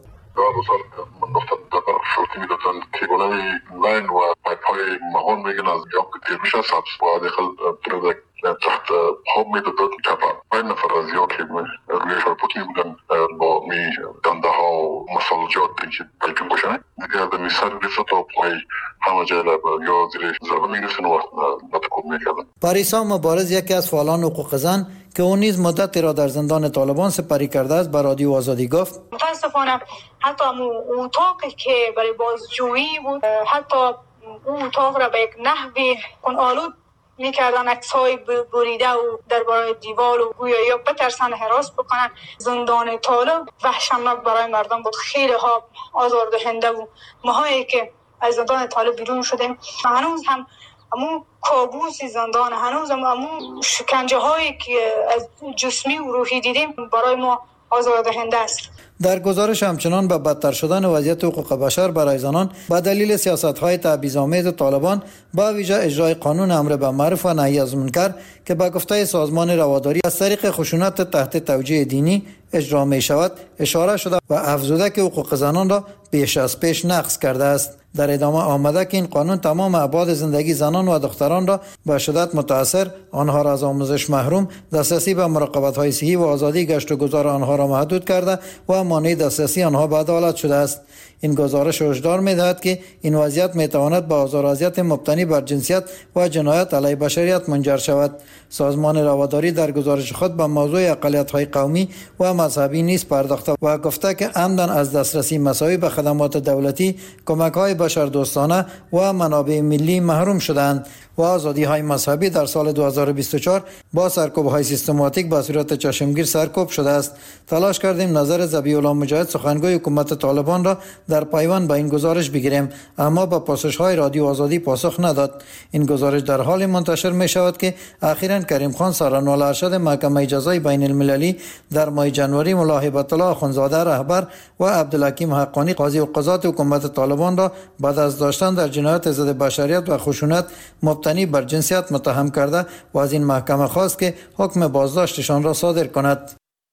تحت حمایت دولت کبار پنج نفر از یکی ریش پوتی بودن با می دنده ها و مسئولیت که پیکم باشن دیگه از مثال بیست تا پای همه جای یا زیر ضربه میگرفتن و نتکوب میکردن. پاریسا مبارز یکی از فعالان حقوق زن که اون نیز مدتی را در زندان طالبان سپری کرده است به رادیو آزادی گفت: متاسفانه حتی اتاقی که برای بازجویی بود، حتی اون اتاق را به یک نحوی آلود میکردن، عکس‌های بریده و درباره دیوار و گویا یا بترسن هراس بکنن. زندان طالب وحشتناک برای مردم بود، خیلی ها آزاردهنده بود. ماهایی که از زندان طالب بیرون شدیم هنوز هم همون کابوسی زندان، هنوز هم همون شکنجه هایی که از جسمی و روحی دیدیم برای ما آزاردهنده است. در گزارش همچنان به بدتر شدن وضعیت حقوق بشر برای زنان به دلیل سیاست‌های تبعیض‌آمیز طالبان با ویژه اجرای قانون امر بالمعروف و نهی از منکر که به گفته سازمان رواداری از طریق خشونت تحت توجیه دینی اجرا می شود اشاره شده و افزوده که حقوق زنان را بیش از پیش نقض کرده است. در ادامه آمده که این قانون تمام ابعاد زندگی زنان و دختران را به شدت متاثر، آنها را از آموزش محروم، دسترسی به مراقبت‌های صحی و آزادی گشت و گذار آنها را محدود کرده و مانع دسترسی آنها به عدالت شده است. این گزارش هشدار می‌دهد که این وضعیت می‌تواند به آزار و اذیت مبتنی بر جنسیت و جنایت علیه بشریت منجر شود. سازمان رواداری در گزارش خود به موضوع اقلیت‌های قومی و مذهبی نیز پرداخته و گفته که عمدن از دسترسی مساوی به خدمات دولتی، کمک‌های بشردوستانه و منابع ملی محروم شدند و آزادی‌های مذهبی در سال دو هزار و بیست و چهار با سرکوب‌های سیستماتیک به صورت چشمگیر سرکوب شده است. تلاش کردیم نظر ذبیح الله مجاهد سخنگوی حکومت طالبان را در پیوند به این گزارش بگیریم، اما با پاسخ‌های رادیو آزادی پاسخ نداد. این گزارش در حال منتشر می شود که اخیراً کریم خان سرانوال ارشد محکمه جزای بین المللی در ماه جنوری ملا هیبت الله اخوندزاده رهبر و عبدالحکیم حقانی قاضی و قضات حکومت طالبان را بعد از داشتن در جنایت ضد بشریت و خشونت مبتنی بر جنسیت متهم کرده و از این محکمه خواست که حکم بازداشتشان را صادر کند.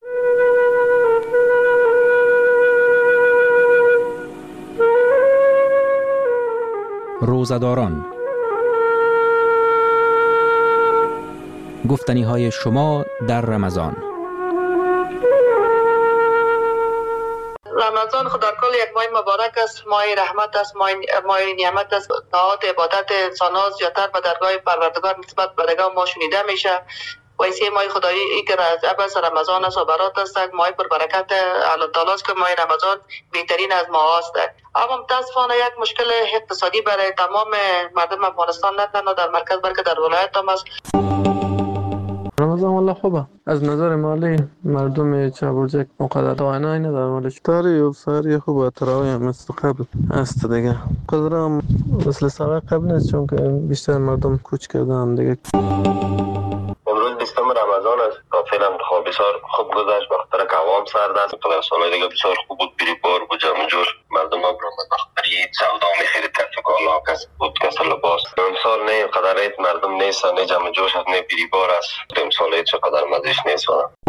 روزداران، گفتنی های شما در رمضان. رمضان خود در کل یک ماه مبارک است، ماه رحمت است، ماه ماه نعمت است. نهاد عبادت انسان‌ها زیادتر به درگاه پروردگار نسبت به درگاه ما شنیده میشه. و این ماه خدایی ای که از رمضان است و برات است، ماه پر برکت الله تعالی است که ماه رمضان بهترین از ماه است. اما متاسفانه یک مشکل اقتصادی برای تمام مردم افغانستان نه تنها در مرکز بلکه در ولایت هم است. رمضان والله خوبه. از نظر مالی مردم چابرجک مقدر دائنه نداره مالش. تاری و ساری خوبه، تراوی هم مثل قبل است دیگه. قدرم مثل سال قبل نیست چون که بیشتر مردم کوچ کردن دیگه. امروز بیستم رمضان است. فعلا خواب بسیار خوب گذشت، بخاطر که هوا هم سرد است. تا سال دیگه بسیار خوب بود، بری بار بود، جمع جور مردم هم رو خرید، سودا می‌خرید، کسب کالا، کسب بود، کسب لباس. امسال نه اینقدر مردم نیست، نه جمع جورش است، نه بری بار است. امسال چقدر مزه‌اش نیست.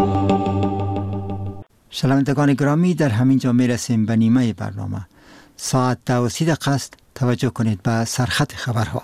شنوندگان گرامی، در همین جا میرسیم به نیمه برنامه. ساعت دو و سی دقیقه است. توجه کنید به سرخط خبرها.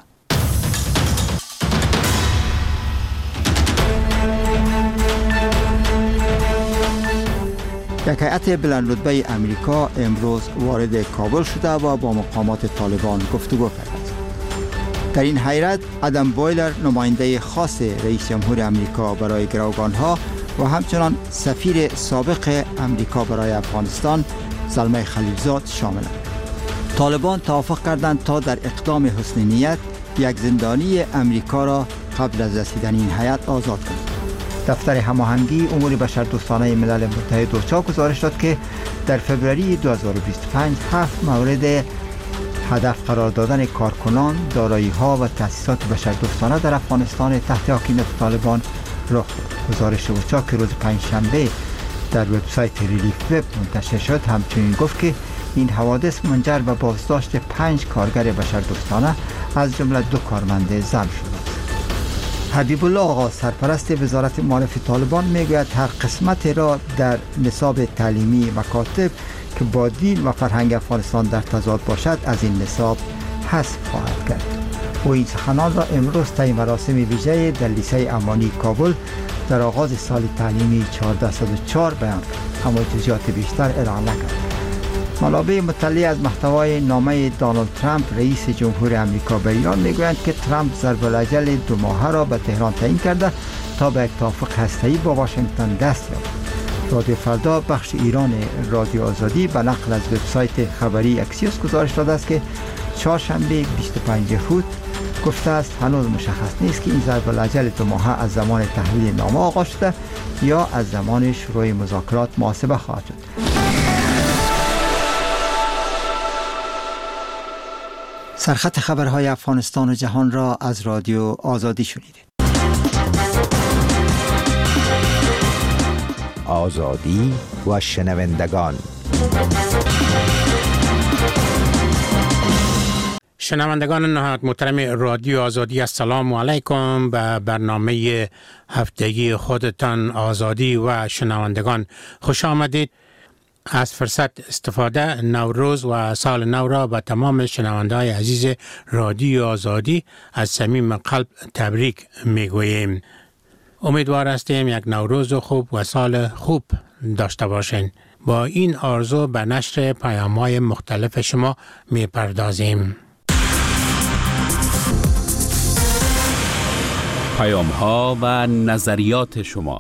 یک هیئت بلندرتبه امریکا امروز وارد کابل شده و با مقامات طالبان گفتگو کرده است. در این هیئت آدم بویلر نماینده خاص رئیس جمهور امریکا برای گروگانها و همچنان سفیر سابق امریکا برای افغانستان زلمه خلیلزاد شاملند. طالبان توافق کردند تا در اقدام حسن نیت یک زندانی امریکا را قبل از رسیدن این هیئت آزاد کنند. دفتر هماهنگی امور بشردوستانه ملل متحد اوچا گزارش داد که در فوریه دو هزار و بیست و پنج هفت مورد هدف قرار دادن کارکنان، دارایی‌ها و تأسیسات بشردوستانه در افغانستان تحت حاکمیت طالبان رخ داد. گزارش اوچا که روز پنجشنبه در وبسایت ریلیف وب منتشر شد همچنین گفت که این حوادث منجر به بازداشت پنج کارگر بشردوستانه از جمله دو کارمند زن شد. حبیب الله آقا سرپرست وزارت معارف طالبان میگوید هر قسمت را در نصاب تعلیمی مکاتب که با دین و فرهنگ افغانستان در تضاد باشد از این نصاب حذف خواهد کرد. او این سخنان را امروز طی مراسم ویژه در لیسه امانی کابل در آغاز سال تعلیمی چهارده صد و چهار بیان کرد، اما جزئیات بیشتر ارائه نکرد. منابع مطلع از محتوای نامه دونالد ترامپ رئیس جمهور امریکا به ایران میگویند که ترامپ ضرب الاجل دو ماهه را به تهران تعیین کرده تا به یک توافق هسته‌ای با واشنگتن دست یابد. رادیو فردا بخش ایران رادیو آزادی به نقل از وبسایت خبری اکسیوس گزارش داده است که چهارشنبه بیست و پنجم خود گفته است هنوز مشخص نیست که این ضرب الاجل دو ماهه از زمان تحویل نامه آغاز شده یا از زمان شروع مذاکرات محاسبه خواهد شد. سرخط خبرهای افغانستان و جهان را از رادیو آزادی شنیدید. آزادی و شنوندگان. شنوندگان نهایت محترم رادیو آزادی، السلام علیکم. به برنامه هفتگی خودتان آزادی و شنوندگان خوش آمدید. از فرصت استفاده نوروز و سال نو را به تمام شنونده‌های عزیز رادیو آزادی از صمیم قلب تبریک میگوییم. امیدوار هستیم یک نوروز خوب و سال خوب داشته باشین. با این آرزو به نشر پیام‌های مختلف شما میپردازیم. پیام‌ها و نظریات شما.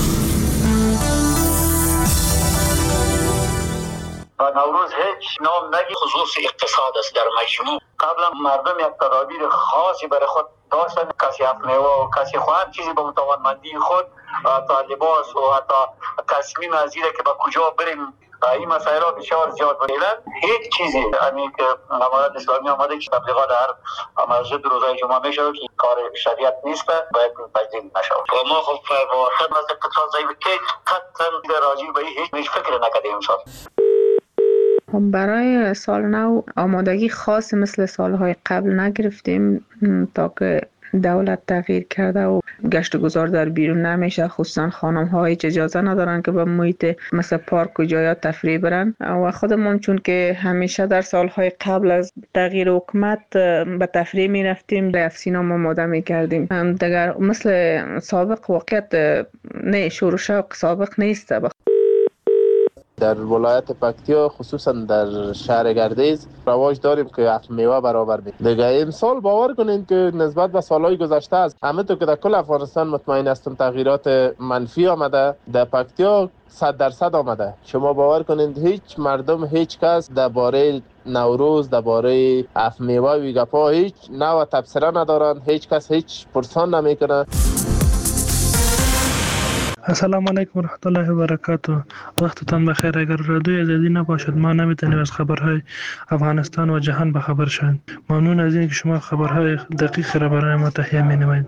و نوروز هیچ نام نگی خصوص اقتصاد است. در مجموع قبلا مردم یک تدابیر خاصی برای خود داشتن، کسی افنیوه و کسی خواهد چیزی به متوانمندی خود تا لباس و حتی تصمیم از اینه که به کجا بریم این مسائل ها بسیار زیاد بودند. هیچ چیزی همین که امارت اسلامی آمده که تبلیغات هر مسجد روزای جمعه میشه که کار شریعت نیست باید تجدید نشود. و ما خب واقعا از اقتصاد ضعیف که قطعا راجع به هیچ فکر نکردیم امسال. برای سال نو آمادگی خاص مثل سالهای قبل نگرفتیم تا که دولت تغییر کرده و گشت و گذار در بیرون نمیشه، خصوصا خانم ها هیچ اجازه ندارن که به محیط مثل پارک و جایات تفریح برن و خودمون چون که همیشه در سالهای قبل از تغییر حکومت به تفریح می رفتیم به افسینا آماده می کردیم. دیگر مثل سابق واقعیت نه شور و شوق سابق نیست. در ولایت پکتیا خصوصا در شهر گردیز رواج داریم که افت میوه برابر بید. دیگه امسال باور کنین که نسبت به سالهای گذشته است همه تو که در کل افغانستان مطمئن هستم تغییرات منفی آمده، در پکتیا صد درصد آمده. شما باور کنین هیچ مردم هیچ کس درباره نوروز درباره اف میوه و گپا هیچ نوع تبصره ندارن، هیچ کس هیچ پرسان نمیکنه. السلام علیکم و رحمت الله و برکاته. وقتتان بخیر. اگر رادیوی آزادی نباشد ما نمیتونیم از خبرهای افغانستان و جهان به خبر شویم. ممنون از اینکه شما خبرهای دقیق را برای ما تهیه می‌نمایید.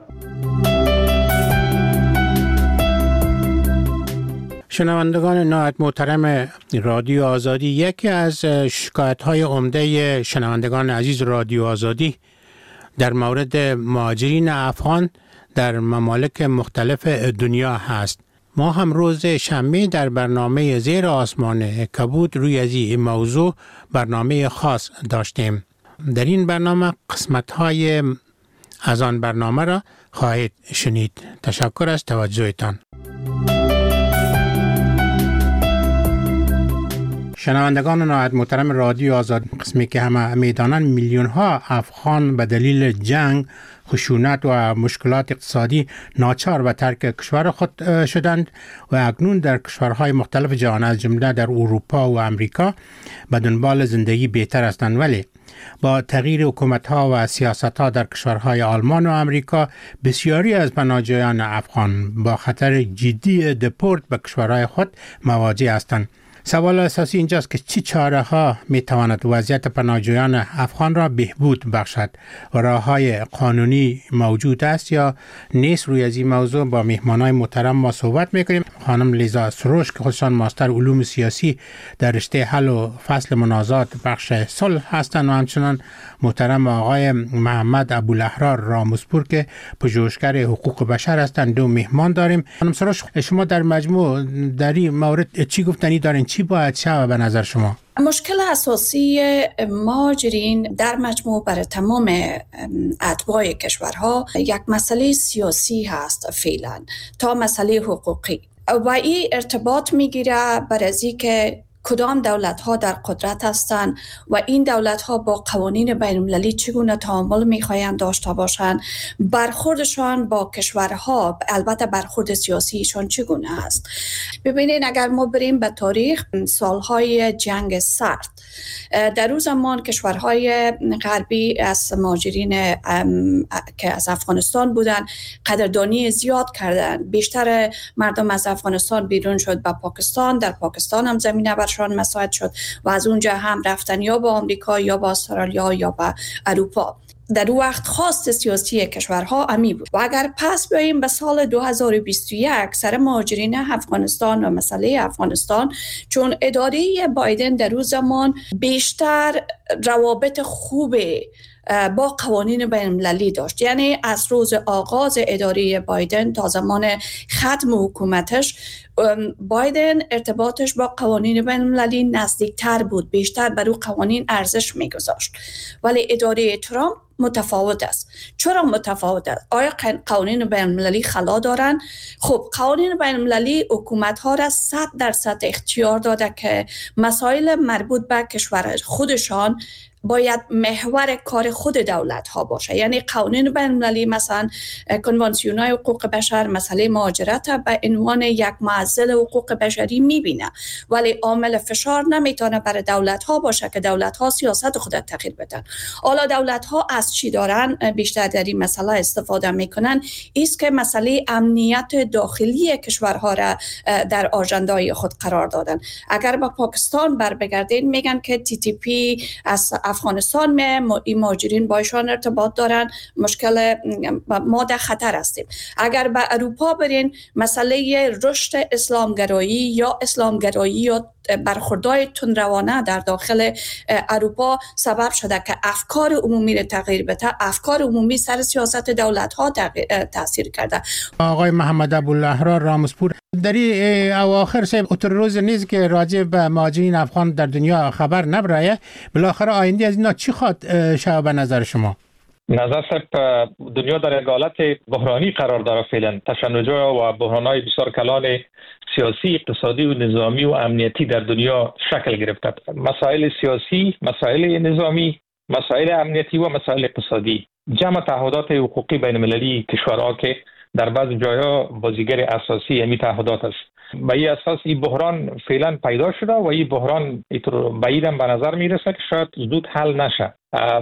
شنوندگان نهایت محترم رادیو آزادی، یکی از شکایت‌های عمده شنوندگان عزیز رادیو آزادی در مورد مهاجرین افغان در ممالک مختلف دنیا هست. ما هم روز شنبه در برنامه زیر آسمان کبود روی از این موضوع برنامه خاص داشتیم. در این برنامه قسمت‌های از آن برنامه را خواهید شنید. تشکر از توجهتان. شنوندگان نهایت محترم رادیو آزاد، قسمی که همه میدانند میلیون ها افغان به دلیل جنگ، خشونت و مشکلات اقتصادی ناچار به ترک کشور خود شدند و اکنون در کشورهای مختلف جهان از جمله در اروپا و امریکا به دنبال زندگی بهتر هستند. ولی با تغییر حکومت‌ها و سیاست‌ها در کشورهای آلمان و امریکا، بسیاری از پناهجویان افغان با خطر جدی دپورت به کشورهای خود مواجه هستند. سوال اساسی اینجاست که چه چاره ها می تواند وضعیت پناهجویان افغان را بهبود بخشد و راه های قانونی موجود است یا نیست؟ روی از این موضوع با مهمانای محترم ما صحبت میکنیم. خانم لیزا سروش که خودشان ماستر علوم سیاسی در رشته حل و فصل منازعات بخش صلح هستند و همچنان محترم آقای محمد ابوالاحرار راموزپور که پژوهشگر حقوق بشر هستند. دو مهمان داریم. خانم سروش، شما در مجموع در این مورد چی گفتنی دارین؟ چی باید شود به نظر شما؟ مشکل اساسی مهاجرین در مجموع برای تمام اتباع کشورها یک مسئله سیاسی هست فعلا تا مسئله حقوقی و این ارتباط میگیره بر از اینکه کدام دولت ها در قدرت هستند و این دولت ها با قوانین بین المللی چگونه تعامل میخواهند داشته باشند، برخوردشان با کشورها البته برخورد سیاسیشان چگونه است. ببینید اگر ما بریم به تاریخ سالهای جنگ سرد، در اون زمان کشورهای غربی از مهاجرین که از افغانستان بودن قدردانی زیاد کردن. بیشتر مردم از افغانستان بیرون شد به پاکستان، در پاکستان هم زمینه برشان مساعد شد و از اونجا هم رفتن یا به آمریکا یا به استرالیا یا به اروپا. در اون وقت خواست سیاسی کشورها امی بود. و اگر پس بیاییم به سال دو هزار و بیست و یک سر مهاجرین افغانستان و مسئله افغانستان، چون اداره بایدن در اون زمان بیشتر روابط خوبه با قوانین بین المللی داشت، یعنی از روز آغاز اداره بایدن تا زمان ختم حکومتش بایدن ارتباطش با قوانین بین المللی نزدیکتر بود، بیشتر بر او قوانین ارزش میگذاشت. ولی اداره ترامپ متفاوت است. چرا متفاوت است؟ آیا قوانین بین المللی خلا دارن؟ خب قوانین بین المللی حکومت ها را صد درصد اختیار داده که مسائل مربوط به کشور خودشان باید محور کار خود دولت ها باشه. یعنی قوانین بین المللی مثلا کنوانسیون های حقوق بشر مسئله مهاجرت به عنوان یک معضل حقوق بشری میبینه، ولی عامل فشار نمیتونه برای دولت ها باشه که دولت ها سیاست خود تغییر بدن. حالا دولت ها از چی دارن بیشتر در این مسئله استفاده میکنن؟ ایست که مسئله امنیت داخلی کشورها را در آژندای خود قرار دادن. اگر با پاکستان بر بگردین میگن که تی تی پی از افغانستان می مهاجرین با ایشان ارتباط دارن، مشکل ما در خطر هستیم. اگر به اروپا برین مسئله رشد اسلامگرایی یا اسلامگرایی یا برخوردهای تندروانه در داخل اروپا سبب شده که افکار عمومی را تغییر بده. افکار عمومی سر سیاست دولت ها تاثیر کرده. آقای محمد ابوالاحرار راموزپور، در این اواخر سه اتر روز نیست که راجع به مهاجرین افغان در دنیا خبر نبرایه، بالاخره آینده از اینا چی خواد شود به نظر شما؟ نظر صاحب، دنیا در یک حالت بحرانی قرار داره فعلا. تشنج‌ها و بحران‌های بسیار کلان سیاسی، اقتصادی و نظامی و امنیتی در دنیا شکل گرفته. مسائل سیاسی، مسائل نظامی، مسائل امنیتی و مسائل اقتصادی، جمع تعهدات حقوقی بین المللی کشورها که در بعض جاها بازیگر اساسی امی تعهدات است. به این اساس این بحران فعلا پیدا شده و این بحران اینطور بعیدم به نظر میرسه که شاید زود حل نشه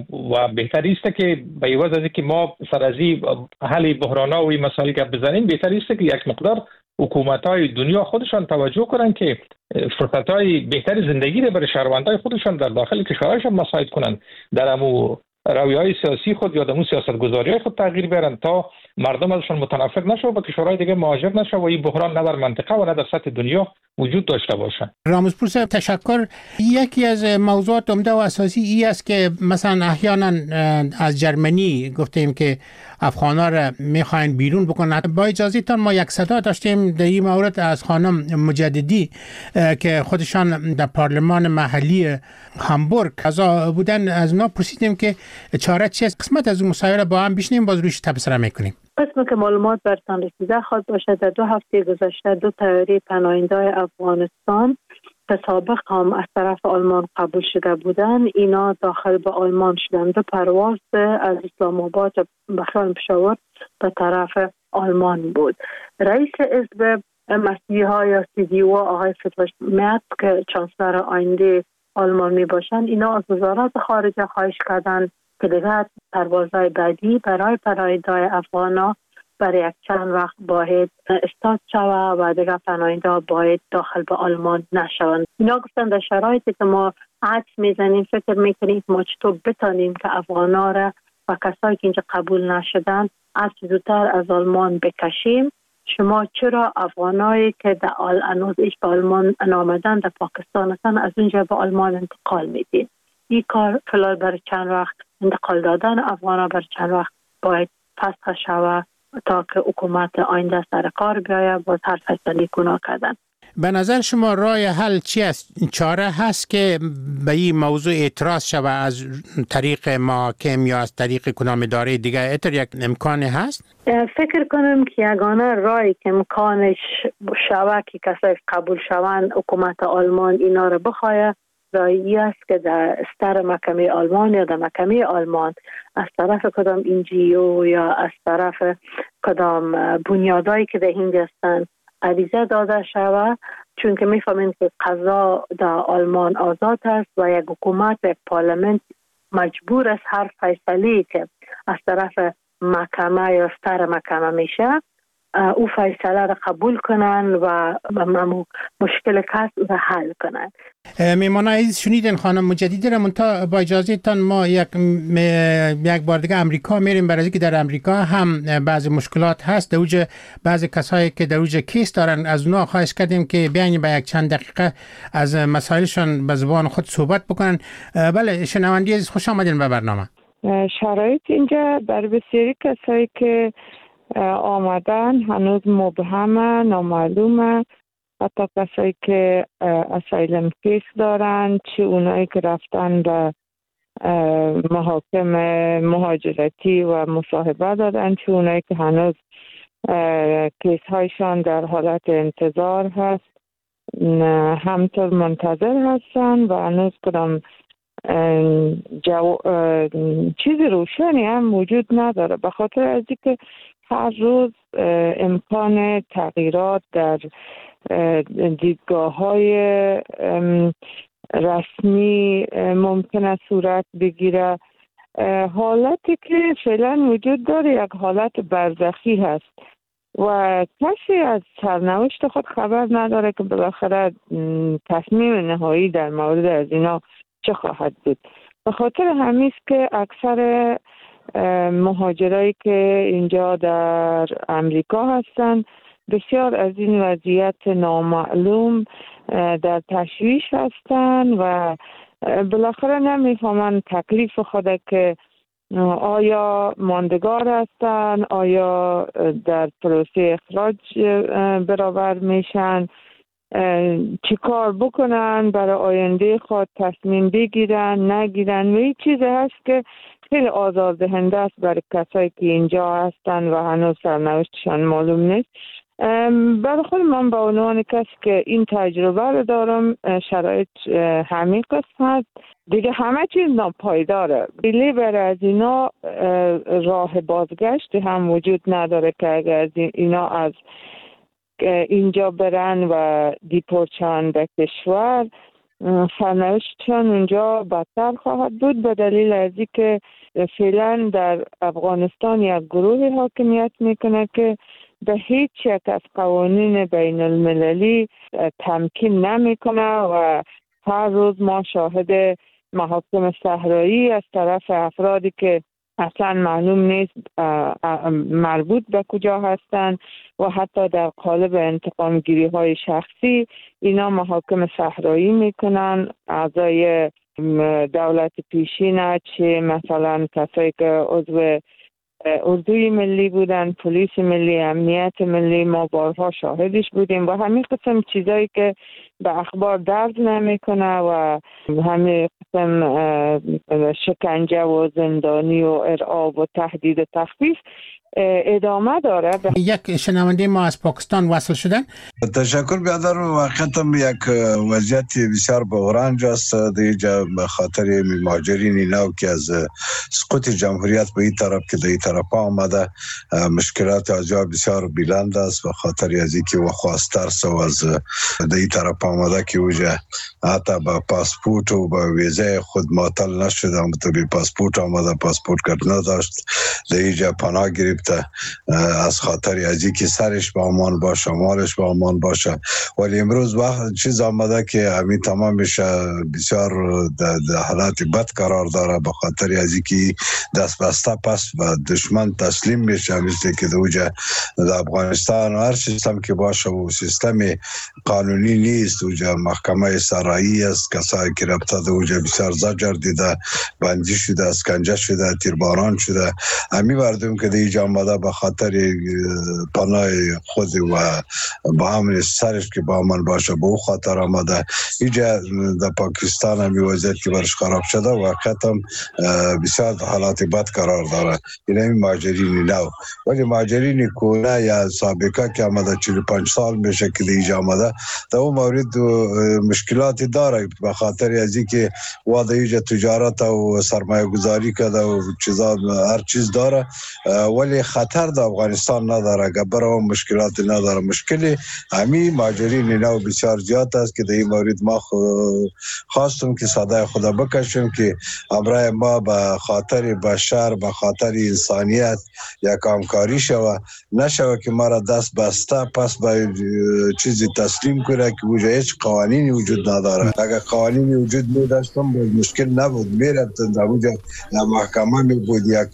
و بهتر است که به عوض از اینکه ما سر از این حل بحران‌ها و این مسائل که بزنیم، بهتر است که یک مقدار حکومت‌های دنیا خودشان توجه کنند که فرصت‌های بهتر زندگی را برای شهروندان خودشان در داخل کشورشان مساعد کنند، در امو رویه‌های سیاسی خود یا دمو سیاست‌گذاری‌های خود تغییر بیارن تا مردم ازشان متنفر نشه و به کشورهای دیگه مهاجر نشه و این بحران نه در منطقه و نه در سطح دنیا وجود داشته باشه. رامزپور صاحب تشکر. یکی از موضوعات عمده و اساسی این است که مثلا احیانا از جرمنی گفتیم که افغانا را میخواین بیرون بکنن. با اجازه تان ما یک صدا داشتیم در این مورد از خانم مجددی که خودشان در پارلمان محلی هامبورگ اعضا بودن. از اونا پرسیدیم که چاره چی است. قسمت از اون مصاحبه با هم بشنیم، باز روش تبصره میکنیم. قسمی که معلومات برتان رسیده خواهد باشد در دو هفته گذشته دو طیاره پناهندگان افغانستان که سابق هم از طرف آلمان قبول شده بودند، اینا داخل به آلمان شدند. دو پرواز از اسلام آباد به خیال پشاور به طرف آلمان بود. رئیس حزب مسیحی ها یا سی دی او آقای فتوش مرد که چانسلر آینده آلمان می باشند، اینا از وزارت خارجه خواهش کردند که دیگر پروازهای بعدی برای پناهندگان افغانا برای یک چند وقت باید استارت شود و دیگر پناهندگان باید داخل به آلمان نشوند. اینا گفتن در شرایطی که ما عکس میزنیم فکر میکنیم ما چطور بتانیم که افغانا را و کسایی که اینجا قبول نشدن از زودتر از آلمان بکشیم. شما چرا افغانایی که در آل انوز ایش به آلمان نامدن در پاکستان هستن از اونجا به آلمان انتقال میدین؟ این کار فلال برای چند وقت انتقال دادن افغانا برای چند وقت باید فسخ شود تا که حکومت آینده سر کار بیاید باز هر فیصله گناه کردن. به نظر شما راه حل چی است؟ چاره هست که به این موضوع اعتراض شود از طریق محاکم یا از طریق کدام اداره دیگه؟ اتر یک امکان هست؟ فکر کنم که یگانه راهی که امکانش شود که کسایی قبول شوند حکومت آلمان اینا رو بخواهد راهی است که در استر محکمه آلمان یا در محکمه آلمان از طرف کدام انجیو یا از طرف کدام بنیادایی که در هند هستند عریضه داده شود، چون که میفهمیم که قضا در آلمان آزاد است و یک حکومت و یک پارلمنت مجبور است هر فیصله که از طرف محکمه یا استر محکمه میشه او فیصله را قبول کنن و مشکل کس را حل کنن. میمانه عزیز شنیدن خانم مجددی را، منتها با اجازه تان ما یک یک بار دیگه امریکا میریم، برای اینکه در امریکا هم بعضی مشکلات هست. در اوج بعضی کسایی که در اوج کیس دارن از اونها خواهش کردیم که بیاین با یک چند دقیقه از مسائلشون به زبان خود صحبت بکنن. بله شنوندگان عزیز خوش آمدین به برنامه. شرایط اینجا بر بسیاری کسایی که آمدن هنوز مبهمه، نامعلومه. حتی کسایی که اسایلم کیس دارن، چه اونایی که رفتن به محاکم مهاجرتی و مصاحبه دادن، چه اونایی که هنوز کیس هایشان در حالت انتظار هست، همطور منتظر هستن و هنوز کدام جو... چیز روشنی هم وجود نداره، به خاطر از اینکه هر روز امکان تغییرات در دیدگاه های رسمی ممکن است صورت بگیره. حالتی که فعلا وجود داره یک حالت برزخی هست و کسی از سرنوشت خود خبر نداره که بالاخره تصمیم نهایی در مورد از اینا چه خواهد بود. به خاطر همین است که اکثر مهاجرایی که اینجا در امریکا هستند بسیار از این وضعیت نامعلوم در تشویش هستند و بالاخره نمیفهمند تکلیف خود که آیا ماندگار هستند، آیا در پروسه اخراج برابر میشن، چی کار بکنن برای آینده خود، تصمیم بگیرن نگیرن. و این چیز هست که خیلی آزاردهنده است برای کسایی که اینجا هستن و هنوز سرنوشتشان معلوم نیست. برای خود من به عنوان کسی که این تجربه رو دارم، شرایط همین قسم هست دیگه، همه چیز ناپایداره. بلی برای از اینا راه بازگشتی هم وجود نداره که اگر از اینا از اینجا برن و دیپورت شوند به کشور، سرنوشتشان اونجا بدتر خواهد بود، به دلیل از اینکه فعلا در افغانستان یک گروه حاکمیت میکنه که به هیچ یک از قوانین بین المللی تمکین نمیکنه و هر روز ما شاهد محاکم صحرایی از طرف افرادی که اصلا معلوم نیست مربوط به کجا هستند و حتی در قالب انتقام گیری های شخصی اینا محاکم صحرایی میکنن. اعضای دولت پیشین چه مثلا کسایی که عضو اردوی ملی بودن، پلیس ملی، امنیت ملی، ما بارها شاهدش بودیم و همین قسم چیزایی که به اخبار درد نمیکنه و همین قسم شکنجه و زندانی و ارعاب و تهدید و تخفیف ادامه داره. یک شنونده ما از پاکستان وصل شدن. تشکر بیادر. واقعا یک وضعیت بسیار بحران است دیگه به خاطر مهاجرین نو که از سقوط جمهوریت به این طرف که به این طرف آمده، مشکلات از جا بسیار بلند است و خاطر از اینکه و خواستر سو از این طرف آمده که وجه حتی با پاسپورت و با ویزه خود معطل نشده، همونطوری پاسپورت آمده پاسپورت کرد نداشت دیگه پناه گرفت از خاطر از اینکه سرش با امان باشه، مالش با امان باشه. ولی امروز وقت چیز آمده که همین تمامش بسیار در حالت بد قرار داره به خاطر از اینکه دست بسته پس و دشمن تسلیم میشه، مثل که دوجه در افغانستان و هر سیستم که باشه و سیستم قانونی نیست، دوجه محکمه سرایی است، کسایی که ربطه دوجه بسیار زجر دیده، بندی شده، اسکنجه شده، تیرباران شده. همین مردم که دیگه آمده به خاطر پناه خود و با همین سرش که با من باشه به او خاطر آمده. اینجا در پاکستان هم وضعیت که برش خراب شده و ختم بسیار حالات بد قرار داره. این همین مهاجرین نو. ولی مهاجرین کونه یا سابقه که آمده چهل و پنج سال میشه که دیگه آمده، در اون مورد مشکلاتی داره به خاطر از اینکه واده اینجا تجارت و سرمایه گذاری کرده و چیزا هر چیز داره، ولی خطر در افغانستان نداره، گبر و مشکلات نداره. مشکلی همین مهاجرین نو بسیار زیاد است که در این مورد ما خواستم که صدای خدا بکشم که امرای ما به خاطر بشر، به خاطر انسانیت یک همکاری شوه، نشوه که ما را دست بسته پس به چیزی تسلیم کنه که وجه هیچ قوانینی وجود نداره. اگر قوانینی وجود می داشتم مشکل نبود، می رفتن در وجه محکمه می بود، یک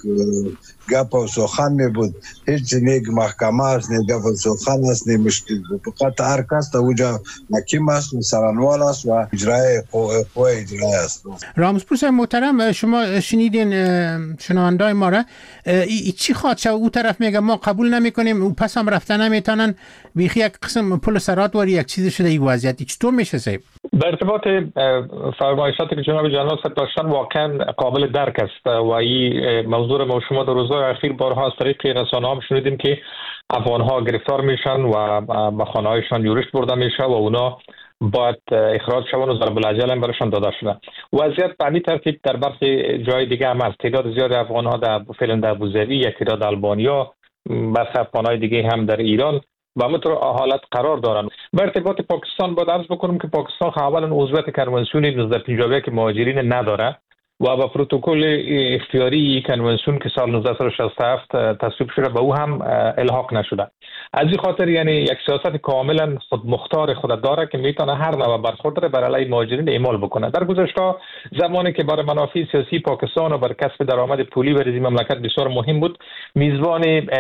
گپ و سخن می بود، هیچ نیک محکمه است، نیک گپ و سخن است، نیک مشکل بود. فقط هر کس در وجه مکیم است، سرانوال است و اجرای قوه اجرای است. رامزپور محترم، شما شنیدین شنوندای ما را، ای چی خواد شد؟ او طرف میگه ما قبول نمی کنیم، او پس هم رفتن نمیتونن، بیخی یک قسم پل سرات واری یک چیز شده. این وضعیتی چطور میشه صاحب؟ به ارتباط فرمایشاتی که جناب جنرال داشتن واقعا قابل درک است و این موضوع ما شما در روزهای اخیر بارها از طریق رسانه ها شنیدیم که افغان ها گرفتار میشن و به خانه هایشان یورش برده میشه و اونا باید اخراج شون و ضرب الاجل هم برشان داده شده. وضعیت به همین ترتیب در برخی جای دیگه هم است. تعداد زیاد افغان ها در فعلا در ابوظبی، یک تعداد البانیا، بس افغان های دیگه هم در ایران و همینطور حالت قرار دارن. به ارتباط پاکستان باید عرض بکنم که پاکستان اولا عضویت کنوانسیون نهصد و پنجاه و یک که مهاجرین نداره و با پروتکل اختیاری کنوانسیون که سال نوزده صد و شصت و هفت تصویب شده به او هم الحاق نشده. از این خاطر یعنی یک سیاست کاملا خود مختار خود داره که میتونه هر نوع برخورد بر علیه مهاجرین اعمال بکنه. در گذشته زمانی که برای منافع سیاسی پاکستان و برای کسب درآمد پولی برای این مملکت بسیار مهم بود، میزبان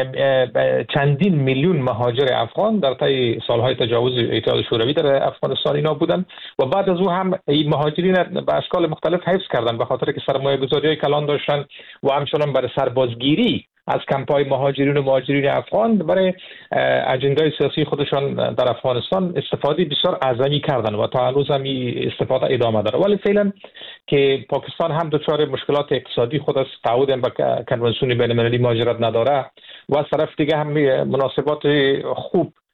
چندین میلیون مهاجر افغان در طی سالهای تجاوز اتحاد شوروی در افغانستان اینا بودن و بعد از او هم این مهاجرین به اشکال مختلف حفظ کردن به خاطر که سرمایه گذاری کلان داشتن و همچنان برای سربازگیری از کمپای مهاجرین و مهاجرین افغان برای اجندای سیاسی خودشان در افغانستان استفاده بسیار اعظمی کردن و تا هنوز هم استفاده ادامه داره. ولی فعلا که پاکستان هم دچار مشکلات اقتصادی خود است، تعهد به کنوانسیون بین المللی مهاجرت نداره و از طرف دیگه هم مناسبات خوب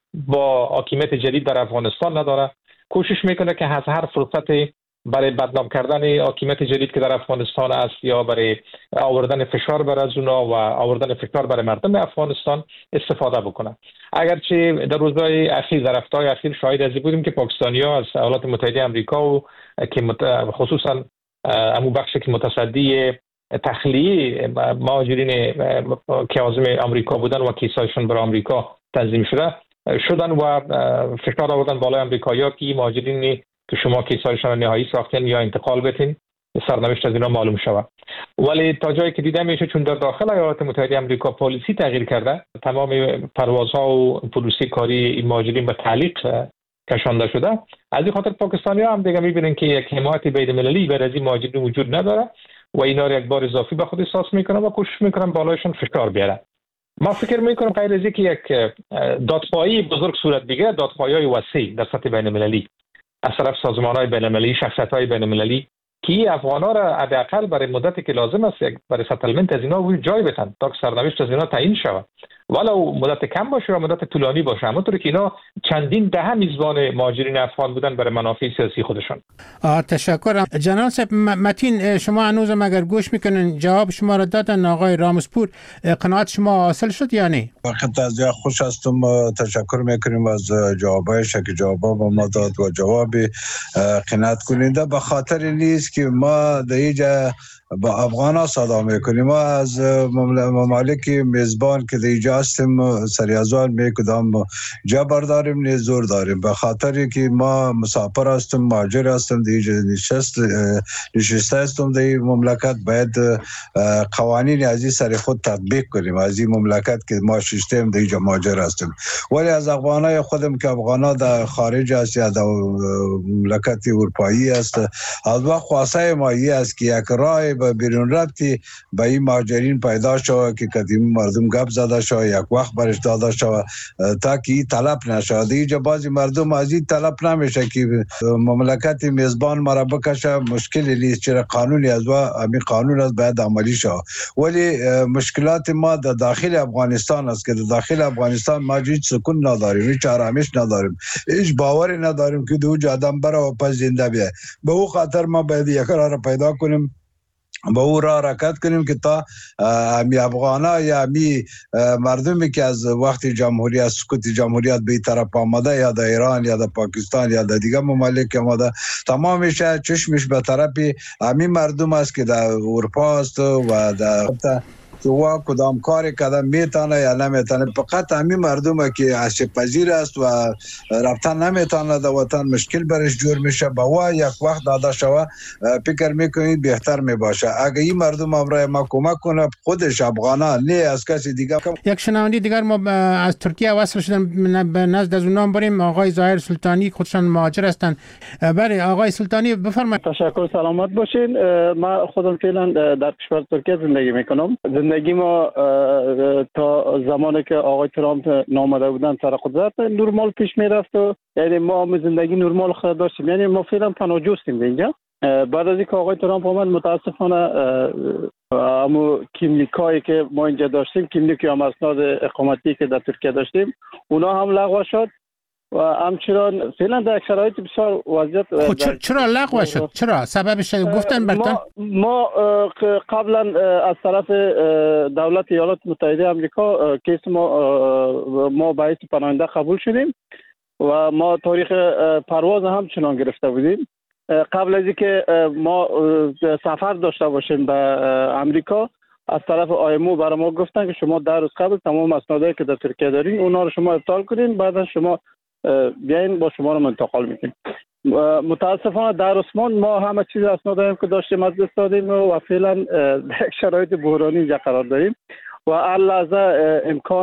با حاکمیت جدید در افغانستان نداره. کوشش میکنه که از هر فرصتی برای بدنام کردن حاکمیت جدید که در افغانستان است یا برای آوردن فشار بر از اونا و آوردن فشار بر مردم افغانستان استفاده بکنه. اگرچه در روزهای اخیر در هفته‌های اخیر شاهد از بودیم که پاکستانی‌ها از ایالات متحده آمریکا و که خصوصا امو بخش که متصدی تخلیه مهاجرین که عازم آمریکا بودن و کیسایشون برای آمریکا تنظیم شده شدن و فشار آوردن بالای آمریکایی‌ها که مهاجرینی که شما کیسایشان نهایی ساختین یا انتقال بتین سرنوشت از اینا معلوم شود. ولی تا جایی که دیده میشه چون در داخل ایالات متحده آمریکا پالیسی تغییر کرده، تمام پروازها و پلیسی کاری این مهاجرین به تعلیق کشانده شده. از این خاطر پاکستانی‌ها هم دیگه میبینن که یک حمایت بین‌المللی برای از این مهاجرین وجود نداره و اینا را یک بار اضافی به خود احساس میکنن و کوشش میکنن بالایشون فشار بیارن. ما فکر میکنم غیر از اینکه یک دادخواهی بزرگ صورت بگیره، دادخواهی‌های وسیع در سطح بین‌المللی از طرف سازمان‌های بین‌المللی، شخصیت‌های بین‌المللی که افغان‌ها را حداقل برای مدتی که لازم است برای ستلمنت از اینا روی جای بتن تا که سرنوشت از اینا تعیین شود، ولو مدت کم باشه و مدت طولانی باشه، همونطوری که اینا چندین دهه میزبان مهاجرین افغان بودن برای منافع سیاسی خودشون. تشکرم جناب صاحب. متین، شما هنوز اگر گوش میکنین جواب شما را دادن آقای رامسپور، قناعت شما حاصل شد یا نه؟ وقت از یا خوش هستم، تشکر میکنیم از جوابایش که جواب با ما داد و جواب قناعت کننده به خاطر نیست که ما در اینجا با افغانا صدا میکنیم. ما از ممالک میزبان که دیجا هستیم سریازال میکدام جبر داریم نه زور داریم، به خاطر که ما مسافر هستیم، مهاجر هستیم، دیجا نشست نشسته هستیم در مملکت، باید قوانین از این سر خود تطبیق کنیم از این مملکت که ما ششتیم دیجا مهاجر هستیم. ولی از افغانای خودم که افغانا در خارج است یا در مملکت اروپایی است، از وقت خواسته ما این است که یک راه به بیرون رفتی به این مهاجرین پیدا شود که قدیم مردم گپ زده شود، یک وقت برش داده شود تا که این طلب نشود. اینجا بعضی مردم از این طلب نمیشه که مملکت میزبان مرا بکشه، مشکلی نیست، چرا قانونی از و همین قانون از باید عملی شود. ولی مشکلات ما در داخل افغانستان است که در داخل افغانستان ما هیچ سکون نداریم، هیچ آرامش نداریم، هیچ باوری نداریم که دو آدم بره و پس زنده بیه. به او خاطر ما باید یک راه را پیدا کنیم، با او را حرکت کنیم که تا همی افغانا یا همی مردمی که از وقت جمهوریت سقوط جمهوریت به طرف آمده یا در ایران یا در پاکستان یا در دیگه ممالک آمده، تمامش چشمش به طرف همی مردم است که در اروپا است و در که وا کدام کاری کدام میتونه یا نمیتونه. فقط همین مردم که عاشق پذیر است و رفتن نمیتونه در وطن مشکل برش جور میشه، با وا یک وقت داده شوه فکر میکنید بهتر میباشه. اگه این مردم امرای ما کمک کنه، خودش افغانا نه از کسی دیگه. یک شنونده دیگر ما از ترکیه وصل شدن، به نزد از اونام بریم. آقای ظاهر سلطانی خودشان مهاجر هستند. بله آقای سلطانی بفرمایید. تشکر، سلامت باشین. من خودم فعلا در کشور ترکیه زندگی میکنم. زندگی ما تا زمانی که آقای ترامپ نامده بودن سر قدرت نرمال پیش میرفت و یعنی ما هم زندگی نرمال خود داشتیم، یعنی ما فعلا پناهجوستیم اینجا. بعد از اینکه آقای ترامپ آمد متاسفانه همون کیملیکایی که ما اینجا داشتیم، کیملیک یا اسناد اقامتی که در ترکیه داشتیم، اونا هم لغو شد و همچنان فعلا در شرایط بسیار وضعیت. خب چرا لغو شد؟ چرا سببش گفتن برتون؟ ما, ما قبلا از طرف دولت ایالات متحده آمریکا کیس ما ما باعث پناهنده قبول شدیم و ما تاریخ پرواز همچنان گرفته بودیم. قبل از اینکه ما سفر داشته باشیم به آمریکا، از طرف آیمو برای ما گفتن که شما در روز قبل تمام اسنادی که در ترکیه دارین اونا رو شما ابطال کنین، بعد از شما بیاین با شما رو منتقل میکنیم. متاسفانه در عثمان ما همه چیز اسنادی که داشتیم از دست دادیم و فعلا در یک شرایط بحرانی اینجا قرار داریم و هر لحظه امکان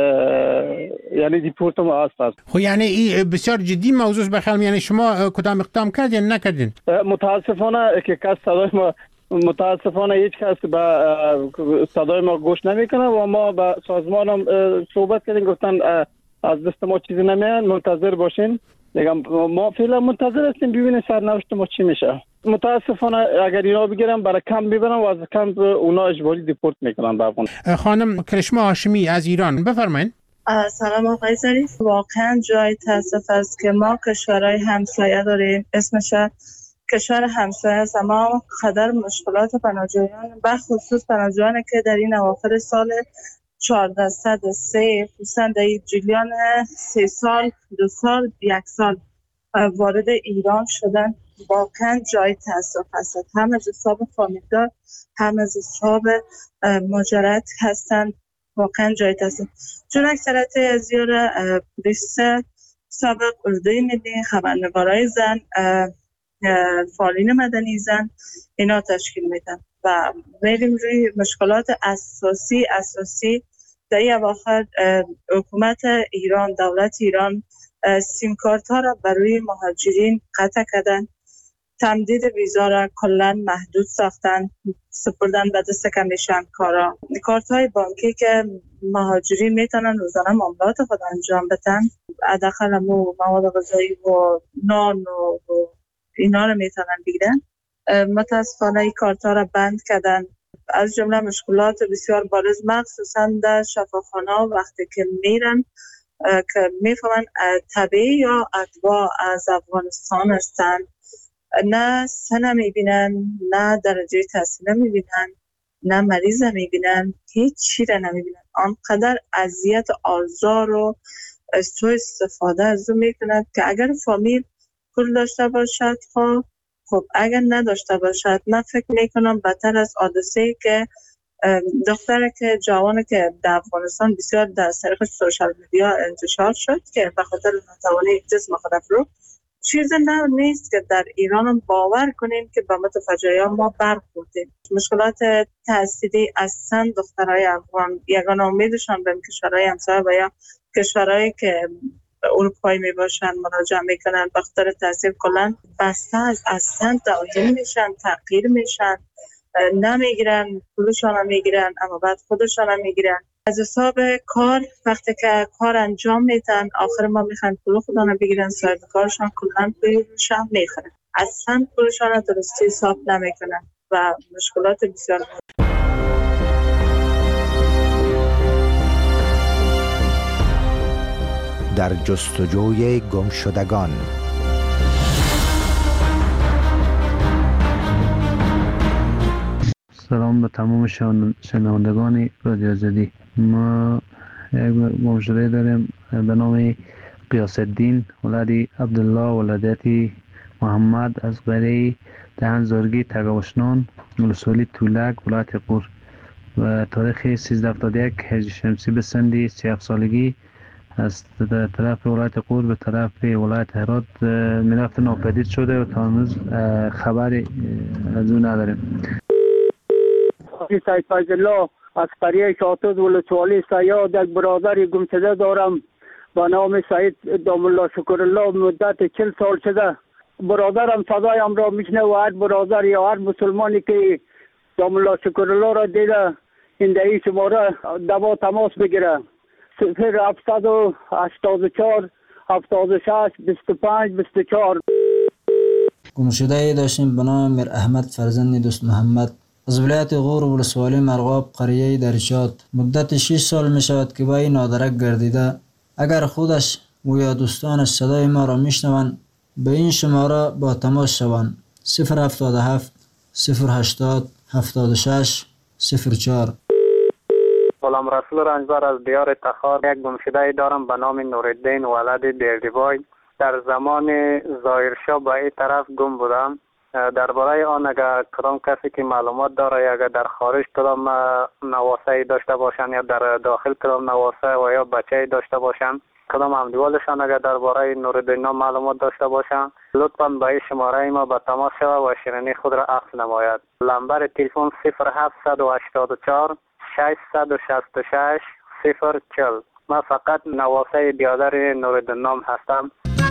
یعنی دیپورت ما هست. خب یعنی این بسیار جدی موضوع بخیر، یعنی شما کدام اقدام کردین نکردین؟ متاسفانه که کس صدای ما متاسفانه هیچ کس به صدای ما گوش نمیکنه و ما با سازمان هم صحبت کردیم، گفتن از دست ما چیزی نمیاد، منتظر باشین. میگم ما فعلا منتظر هستیم ببینیم سرنوشت ما چی میشه. متاسفانه اگر اینا بگیرن برای کم ببرن و از کم اونا اجباری دیپورت میکنن به افغانستان. خانم کرشما هاشمی از ایران بفرمایید. سلام آقای ظریف. واقعا جای تاسف است که ما کشورهای همسایه داریم، اسمش کشور همسایه است، اما قدر مشکلات پناهجویان و خصوص پناهجویانی که در این اواخر سال چهارده صد و سه خصوصا در این جریان سه سال دو سال یک سال وارد ایران شدن، واقعا جای تاسف است. هم از حساب فامیلدار هم از حساب مهاجرت هستند، واقعا جای تاسف. چون اکثریت از یار پلیس سابق اردوی ملی، خبرنگارای زن، فعالین مدنی زن اینا تشکیل میدن و میریم روی مشکلات اساسی اساسی در این اواخر. حکومت ایران، دولت ایران سیم کارت ها را برای مهاجرین قطع کردن، تمدید ویزا را کلا محدود ساختن، سپردن به دست کمیشن کارا. کارت های بانکی که مهاجرین میتونن روزانه معاملات خود انجام بدن، حداقل مواد غذایی و نان و اینا رو میتونن بگیرن، متاسفانه این کارت ها را بند کردن. از جمله مشکلات بسیار بارز مخصوصا در شفاخانه وقتی که میرن که میفهمن طبیعی یا ادوا از افغانستان هستن، نه سن میبینن، نه درجه تحصیل میبینن، نه مریض میبینن، هیچ چی را نمیبینن. آنقدر اذیت آزار و سوء استفاده از اون میکنند که اگر فامیل پول داشته باشد خب خب اگر نداشته باشد، من فکر میکنم بدتر از حادثه‌ای که دختره که جوانه که در افغانستان بسیار در طریق سوشال میدیا انتشار شد که به خاطر ناتوانی جسم خود رو، چیز نه نیست که در ایران هم باور کنیم که به متفجعیان ما برخوردیم. مشکلات تحصیلی اصلا دخترای افغان یگانه امیدشان به کشورهای همسایه و یا کشورهایی که اروپایی می باشن مراجعه میکنن، به خاطر تحصیل کلا بسته از اصلا داخل میشن، تغییر میشن، نمیگیرن، پولشان هم میگیرن اما بعد خودشان هم میگیرن. از حساب کار وقتی که کار انجام میدن آخر ما میخوان پول خودشان رو بگیرن، صاحب کارشان کلا پولشان میخورن، اصلا پولشان رو درستی حساب نمیکنن و مشکلات بسیار. در جستجوی گمشدگان. سلام به تمام شنوندگان رادیو آزادی. ما یک گمشده داریم به نام قیاس الدین ولدی عبدالله ولادتی محمد از قریه دهن زارگی تگاوشنان ولسوالی تولک ولایت قور و تاریخ سیزده هفتاد و یک هجری شمسی به سندی سی هفت سالگی از طرف ولایت قور به طرف ولایت هرات میرفت ناپدید شده و تا هنوز خبری از اون نداریم. سید فیض الله از قریه شاتوز ولسوالی سیاد یک برادر گمشده دارم به نام سید دام الله شکرالله، مدت چل سال شده. برادرم صدایم را میشنه و هر برادر یا هر مسلمانی که دام الله شکرالله را دیده این دهی شماره دوا تماس بگیره. صفر هفتصد و هشتاد و چهار هفتاد و شش بیست و پنج بیست و چهار. گمشده داشتیم به نام میر احمد فرزند دوست محمد از ولایت غور و ولسوالی مرغاب قریه درشاد. مدت شش سال می شود که با این نادرک گردیده. اگر خودش و یا دوستانش صدای ما را می شنوند به این شماره با تماس شوند. صفر هفتاد و هفت صفر هشتاد هفتاد و شش صفر چهار. غلام رسول رنجبر از دیار تخار یک گمشده دارم به نام نوردین ولد دیردیبای. در زمان ظاهرشاه به این طرف گم بودم. درباره آن اگر کدام کسی که معلومات داره یا اگر در خارج کدام نواسه داشته باشن یا در داخل کدام نواسه و یا بچه داشته باشن، کدام همدیوالشان اگر درباره نوردین معلومات داشته باشن، لطفاً به این شماره ما به تماس شود و شیرینی خود را اخذ نماید. لمبر تلفن صفر هفتصد و هشتاد و چهار ششصد و شصت و شش صفر چهل. من فقط نواسه بیادر نوردین نام هستم.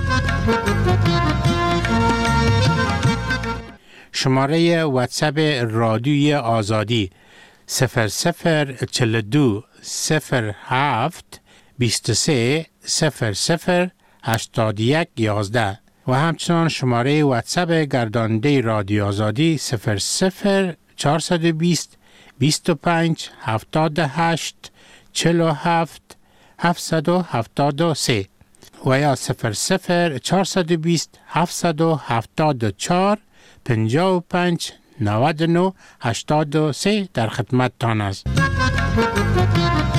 شماره واتساپ رادیوی آزادی صفر صفر چهل و دو صفر هفت بیست و سه صفر صفر هشتاد و یک یازده و همچنان شماره واتساپ گرداننده رادیو آزادی صفر صفر چهارصد و بیست بیست و پنج هفتاد و هشت چهل و هفت هفتصد و هفتاد و سه و یا صفر صفر چهارصد و بیست هفتصد و هفتاد و چهار پنجاه و پنج نود و نه هشتاد و سه در خدمت تان است.